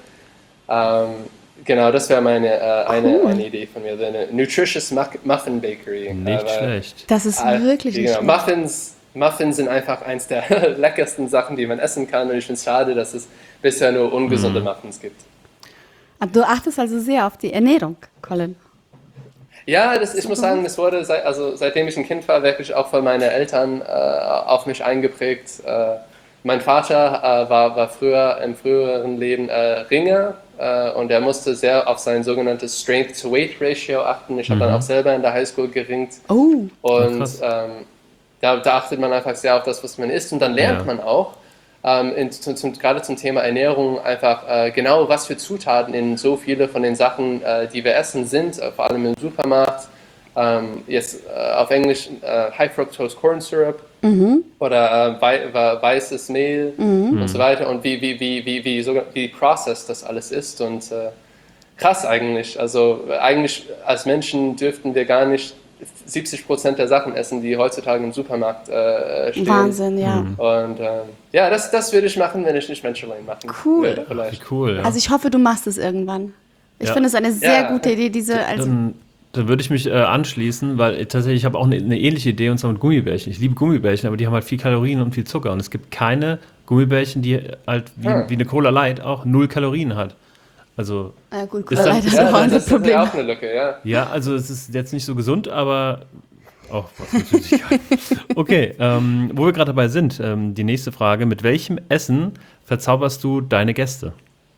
[SPEAKER 3] Genau, das wäre eine Idee von mir. Eine Nutritious Muffin Bakery.
[SPEAKER 1] Nicht schlecht.
[SPEAKER 2] Das ist wirklich nicht
[SPEAKER 3] genau.
[SPEAKER 2] schlecht.
[SPEAKER 3] Muffins sind einfach eins der leckersten Sachen, die man essen kann. Und ich finde es schade, dass es bisher nur ungesunde Muffins gibt.
[SPEAKER 2] Aber du achtest also sehr auf die Ernährung, Colin.
[SPEAKER 3] Ja, ich muss sagen, das wurde seitdem ich ein Kind war, wirklich auch von meinen Eltern auf mich eingeprägt. Mein Vater war früher im früheren Leben Ringer und er musste sehr auf sein sogenanntes Strength-to-Weight-Ratio achten. Ich habe dann auch selber in der Highschool geringt.
[SPEAKER 2] Oh.
[SPEAKER 3] Und da achtet man einfach sehr auf das, was man isst und dann lernt man auch, gerade zum Thema Ernährung einfach genau, was für Zutaten in so viele von den Sachen, die wir essen, sind, vor allem im Supermarkt. Auf Englisch High Fructose Corn Syrup oder weißes Mehl und so weiter und wie processed das alles ist und krass eigentlich. Also eigentlich als Menschen dürften wir gar nicht 70% der Sachen essen, die heutzutage im Supermarkt stehen.
[SPEAKER 2] Wahnsinn, ja.
[SPEAKER 3] Und das würde ich machen, wenn ich nicht Menschenlein machen würde. Vielleicht.
[SPEAKER 1] Wie cool, ja.
[SPEAKER 2] Also ich hoffe, du machst es irgendwann. Ich finde es eine sehr gute Idee,
[SPEAKER 1] Dann würde ich mich anschließen, weil tatsächlich ich habe auch eine ähnliche Idee, und zwar mit Gummibärchen. Ich liebe Gummibärchen, aber die haben halt viel Kalorien und viel Zucker. Und es gibt keine Gummibärchen, die halt wie eine Cola Light auch 0 Kalorien hat. Also
[SPEAKER 2] gut,
[SPEAKER 1] ist dann-
[SPEAKER 2] das ist auch
[SPEAKER 3] das
[SPEAKER 2] ein Problem.
[SPEAKER 3] ist auch eine Lücke, ja.
[SPEAKER 1] ja, also es ist jetzt nicht so gesund, aber auch was mit Süßigkeiten. Okay, wo wir gerade dabei sind, die nächste Frage: Mit welchem Essen verzauberst du deine Gäste?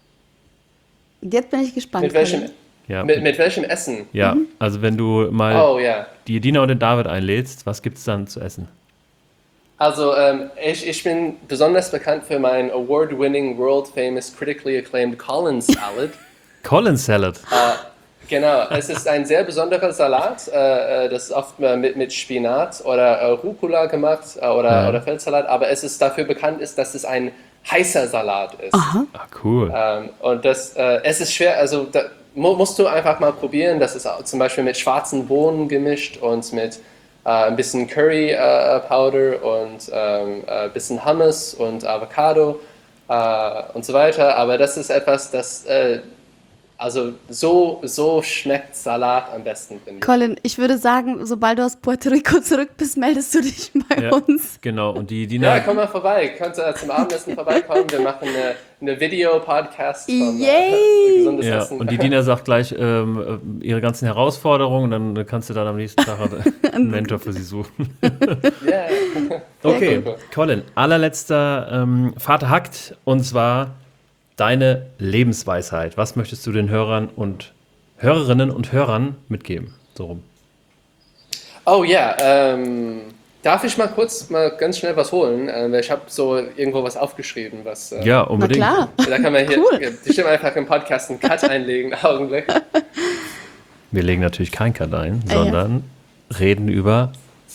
[SPEAKER 2] Jetzt bin ich gespannt.
[SPEAKER 3] Mit welchem,
[SPEAKER 2] Colin.
[SPEAKER 1] Ja,
[SPEAKER 3] mit welchem Essen?
[SPEAKER 1] ja, also wenn du mal
[SPEAKER 3] Oh ja.
[SPEAKER 1] die Dina und den David einlädst, was gibt's dann zu essen?
[SPEAKER 3] Also ich bin besonders bekannt für meinen award-winning, world-famous, critically acclaimed Collins Salad.
[SPEAKER 1] Colin Salad.
[SPEAKER 3] Genau, es ist ein sehr besonderer Salat. Das ist oft mit Spinat oder Rucola gemacht oder Feldsalat, aber dafür bekannt ist, dass es ein heißer Salat ist.
[SPEAKER 2] Aha.
[SPEAKER 1] Ah, cool.
[SPEAKER 3] Und es ist schwer, also musst du einfach mal probieren. Das ist auch zum Beispiel mit schwarzen Bohnen gemischt und mit ein bisschen Curry Powder und ein bisschen Hummus und Avocado und so weiter. Aber das ist etwas, das Also so schmeckt Salat am besten, finde ich.
[SPEAKER 2] Colin, ich würde sagen, sobald du aus Puerto Rico zurück bist, meldest du dich bei uns.
[SPEAKER 1] Genau. Und die
[SPEAKER 3] Ja,
[SPEAKER 1] Dina,
[SPEAKER 3] komm mal vorbei. Könnt ihr zum Abendessen vorbeikommen. Wir machen eine Video-Podcast von
[SPEAKER 2] Yay!
[SPEAKER 3] gesundes
[SPEAKER 1] ja,
[SPEAKER 3] Essen.
[SPEAKER 1] und die Dina sagt gleich ihre ganzen Herausforderungen, dann kannst du dann am nächsten Tag einen Mentor für sie suchen.
[SPEAKER 3] Yeah.
[SPEAKER 1] Okay,
[SPEAKER 3] Cool.
[SPEAKER 1] Colin, allerletzter Vater hackt, und zwar deine Lebensweisheit. Was möchtest du den Hörern und Hörerinnen und Hörern mitgeben? So rum.
[SPEAKER 3] Oh ja, darf ich mal ganz schnell was holen? Ich habe so irgendwo was aufgeschrieben, was...
[SPEAKER 1] Ja,
[SPEAKER 2] Na
[SPEAKER 1] unbedingt.
[SPEAKER 2] klar.
[SPEAKER 3] Da kann man hier
[SPEAKER 2] Cool.
[SPEAKER 3] bestimmt einfach im Podcast einen Cut einlegen, Augenblick.
[SPEAKER 1] Wir legen natürlich kein Cut ein, sondern reden über...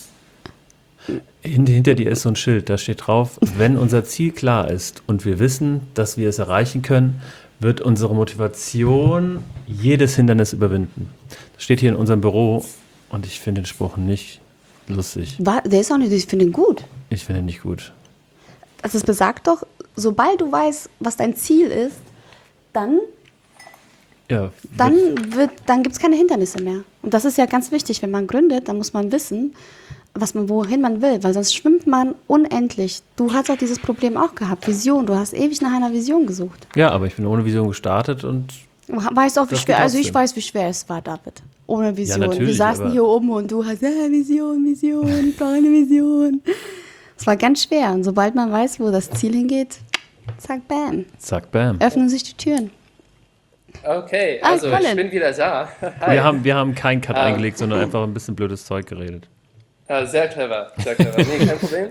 [SPEAKER 1] Hinter dir ist so ein Schild, da steht drauf, wenn unser Ziel klar ist und wir wissen, dass wir es erreichen können, wird unsere Motivation jedes Hindernis überwinden. Das steht hier in unserem Büro und ich finde den Spruch nicht lustig.
[SPEAKER 2] Der ist auch nicht, ich finde ihn gut.
[SPEAKER 1] Ich finde ihn nicht gut.
[SPEAKER 2] Also es besagt doch, sobald du weißt, was dein Ziel ist, dann
[SPEAKER 1] Ja,
[SPEAKER 2] gibt es keine Hindernisse mehr. Und das ist ja ganz wichtig, wenn man gründet, dann muss man wissen, wohin man will, weil sonst schwimmt man unendlich. Du hast auch dieses Problem auch gehabt, Vision. Du hast ewig nach einer Vision gesucht.
[SPEAKER 1] ja, aber ich bin ohne Vision gestartet und
[SPEAKER 2] Weißt auch, wie
[SPEAKER 1] Das
[SPEAKER 2] schwer,
[SPEAKER 1] geht
[SPEAKER 2] also ich
[SPEAKER 1] trotzdem.
[SPEAKER 2] weiß, wie schwer es war, David. Ohne Vision. Wir
[SPEAKER 1] natürlich,
[SPEAKER 2] saßen
[SPEAKER 1] aber-
[SPEAKER 2] hier oben und du hast, Vision, ich brauche eine Vision. Es war ganz schwer. Und sobald man weiß, wo das Ziel hingeht, zack, bam,
[SPEAKER 1] zack, bam.
[SPEAKER 2] öffnen sich die Türen.
[SPEAKER 3] Okay,
[SPEAKER 2] Ah,
[SPEAKER 3] also ich
[SPEAKER 2] Colin.
[SPEAKER 3] bin wieder da. Hi.
[SPEAKER 1] Wir haben keinen Cut eingelegt, sondern einfach ein bisschen blödes Zeug geredet.
[SPEAKER 3] Sehr clever, sehr clever. Nee, kein Problem.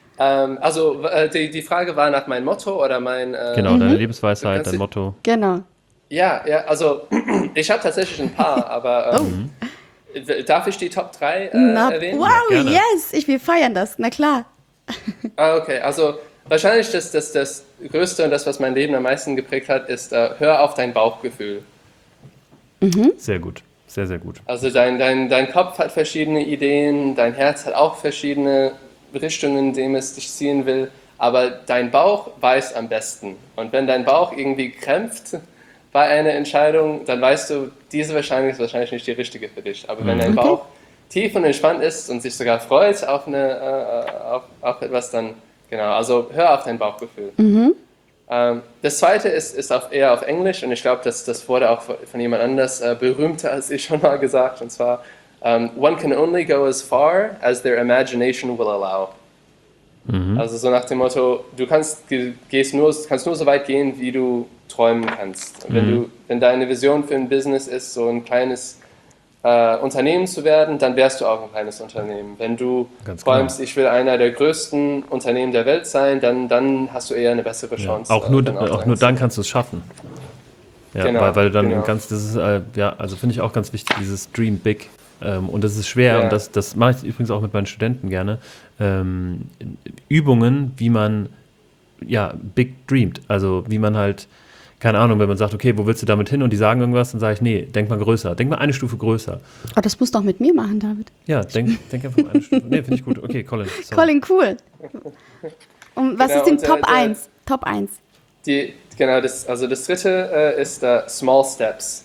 [SPEAKER 3] Die Frage war nach meinem Motto oder mein...
[SPEAKER 1] Genau, deine Lebensweisheit,
[SPEAKER 3] kannst
[SPEAKER 1] dein
[SPEAKER 3] du-
[SPEAKER 1] Motto.
[SPEAKER 2] Genau.
[SPEAKER 3] Ja, also ich habe tatsächlich ein paar, aber darf ich die Top 3
[SPEAKER 2] Na,
[SPEAKER 3] erwähnen?
[SPEAKER 2] wow,
[SPEAKER 1] gerne.
[SPEAKER 2] yes, wir feiern das. Na klar.
[SPEAKER 3] Okay, also wahrscheinlich das Größte und das, was mein Leben am meisten geprägt hat, ist, hör auf dein Bauchgefühl.
[SPEAKER 1] Sehr gut. Sehr, sehr gut.
[SPEAKER 3] Also dein Kopf hat verschiedene Ideen, dein Herz hat auch verschiedene Richtungen, in denen es dich ziehen will, aber dein Bauch weiß am besten. Und wenn dein Bauch irgendwie krämpft bei einer Entscheidung, dann weißt du, diese ist wahrscheinlich nicht die richtige für dich. Aber wenn dein Bauch tief und entspannt ist und sich sogar freut auf auf etwas, dann genau, also hör auf dein Bauchgefühl. Das zweite ist eher auf Englisch und ich glaube, das wurde auch von jemand anders berühmter als ich schon mal gesagt, und zwar one can only go as far as their imagination will allow. Also so nach dem Motto, du kannst nur so weit gehen, wie du träumen kannst. Und wenn deine Vision für ein Business ist, so ein kleines Unternehmen zu werden, dann wärst du auch ein kleines Unternehmen. Wenn du
[SPEAKER 1] Ganz
[SPEAKER 3] träumst, ich will einer der größten Unternehmen der Welt sein, dann hast du eher eine bessere
[SPEAKER 1] Ja.
[SPEAKER 3] Chance.
[SPEAKER 1] Auch nur
[SPEAKER 3] dahin
[SPEAKER 1] dann kannst du es schaffen. Ja,
[SPEAKER 3] Genau,
[SPEAKER 1] weil du dann
[SPEAKER 3] genau.
[SPEAKER 1] das ist, also finde ich auch ganz wichtig, dieses Dream Big. Und das ist schwer,
[SPEAKER 3] Ja.
[SPEAKER 1] und das mache ich übrigens auch mit meinen Studenten gerne. Übungen, wie man big dreamt. Also wie man halt, keine Ahnung, wenn man sagt, okay, wo willst du damit hin? Und die sagen irgendwas, dann sage ich, nee, denk mal größer. Denk mal eine Stufe größer.
[SPEAKER 2] Oh, das musst du auch mit mir machen, David.
[SPEAKER 1] Ja, denk einfach mal eine Stufe. Nee, finde ich gut. Okay, Colin. Sorry.
[SPEAKER 2] Colin, cool. Und was
[SPEAKER 3] Genau,
[SPEAKER 2] ist denn
[SPEAKER 3] und,
[SPEAKER 2] Top 1? Top 1.
[SPEAKER 3] Das dritte ist Small Steps.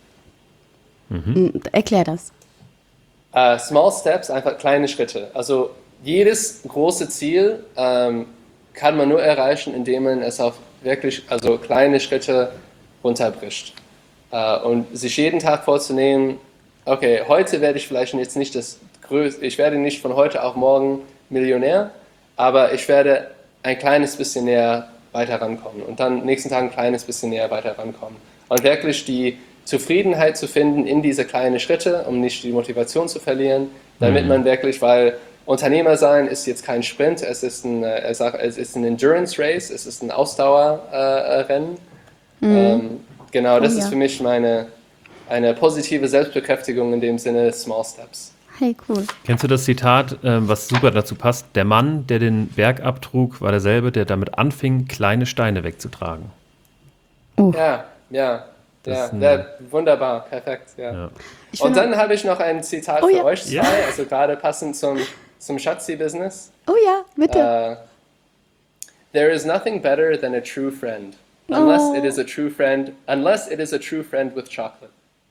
[SPEAKER 2] Erklär das.
[SPEAKER 3] Small Steps, einfach kleine Schritte. Also jedes große Ziel kann man nur erreichen, indem man es auf wirklich, also kleine Schritte runterbricht. Und sich jeden Tag vorzunehmen, okay, heute werde ich vielleicht jetzt nicht ich werde nicht von heute auf morgen Millionär, aber ich werde ein kleines bisschen näher weiter rankommen und dann nächsten Tag ein kleines bisschen näher weiter rankommen. Und wirklich die Zufriedenheit zu finden in diese kleinen Schritte, um nicht die Motivation zu verlieren, damit man wirklich, weil Unternehmer sein ist jetzt kein Sprint, es ist ein Endurance Race, es ist ein Ausdauerrennen. Genau, das ist für mich eine positive Selbstbekräftigung in dem Sinne Small Steps.
[SPEAKER 2] Hey, cool.
[SPEAKER 1] Kennst du das Zitat, was super dazu passt? Der Mann, der den Berg abtrug, war derselbe, der damit anfing, kleine Steine wegzutragen.
[SPEAKER 3] Ja, wunderbar, perfekt. Ja.
[SPEAKER 1] Ja.
[SPEAKER 3] Und dann habe ich noch ein Zitat
[SPEAKER 2] Oh
[SPEAKER 3] für
[SPEAKER 2] ja.
[SPEAKER 3] euch zwei, also gerade passend zum Schatzi-Business.
[SPEAKER 2] Oh ja, bitte.
[SPEAKER 3] There is nothing better than a true friend. unless it is a true friend with chocolate.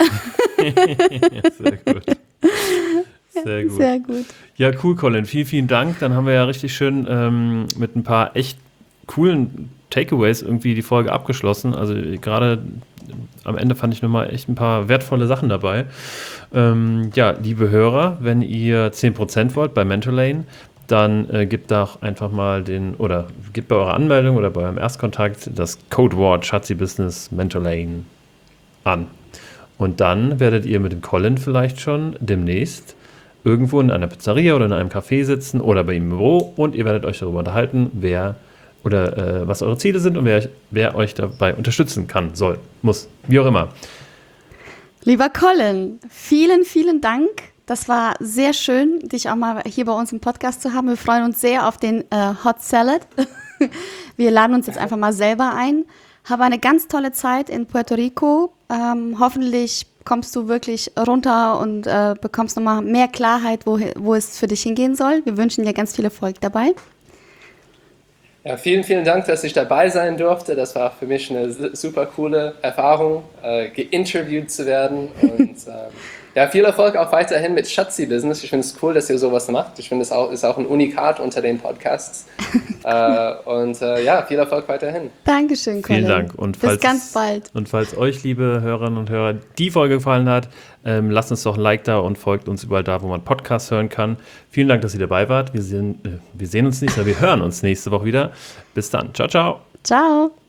[SPEAKER 1] Sehr gut. Sehr gut.
[SPEAKER 2] Sehr gut.
[SPEAKER 1] Ja, cool, Colin. Vielen, vielen Dank. Dann haben wir ja richtig schön mit ein paar echt coolen Takeaways irgendwie die Folge abgeschlossen. Also gerade am Ende fand ich nochmal echt ein paar wertvolle Sachen dabei. Ja, liebe Hörer, wenn ihr 10% wollt bei Mentorlane, dann gebt doch einfach mal gebt bei eurer Anmeldung oder bei eurem Erstkontakt das Codewort Schatzi Business Mentorlane an. Und dann werdet ihr mit dem Colin vielleicht schon demnächst irgendwo in einer Pizzeria oder in einem Café sitzen oder bei ihm im Büro und ihr werdet euch darüber unterhalten, was eure Ziele sind und wer euch dabei unterstützen kann, soll, muss, wie auch immer.
[SPEAKER 2] Lieber Colin, vielen, vielen Dank. Das war sehr schön, dich auch mal hier bei uns im Podcast zu haben. Wir freuen uns sehr auf den Hot Salad. Wir laden uns jetzt einfach mal selber ein. Habe eine ganz tolle Zeit in Puerto Rico. Hoffentlich kommst du wirklich runter und bekommst nochmal mehr Klarheit, wo es für dich hingehen soll. Wir wünschen dir ganz viel Erfolg dabei.
[SPEAKER 3] Ja, vielen, vielen Dank, dass ich dabei sein durfte. Das war für mich eine super coole Erfahrung, geinterviewt zu werden. Und ja, viel Erfolg auch weiterhin mit Schatzi-Business. Ich finde es cool, dass ihr sowas macht. Ich finde, es ist auch ein Unikat unter den Podcasts. Ja, viel Erfolg weiterhin.
[SPEAKER 2] Dankeschön, Colin.
[SPEAKER 1] Vielen Dank. Und
[SPEAKER 2] bis ganz bald.
[SPEAKER 1] Und falls euch, liebe Hörerinnen und Hörer, die Folge gefallen hat, lasst uns doch ein Like da und folgt uns überall da, wo man Podcasts hören kann. Vielen Dank, dass ihr dabei wart. Wir sehen uns nicht, sondern wir hören uns nächste Woche wieder. Bis dann. Ciao, ciao.
[SPEAKER 2] Ciao.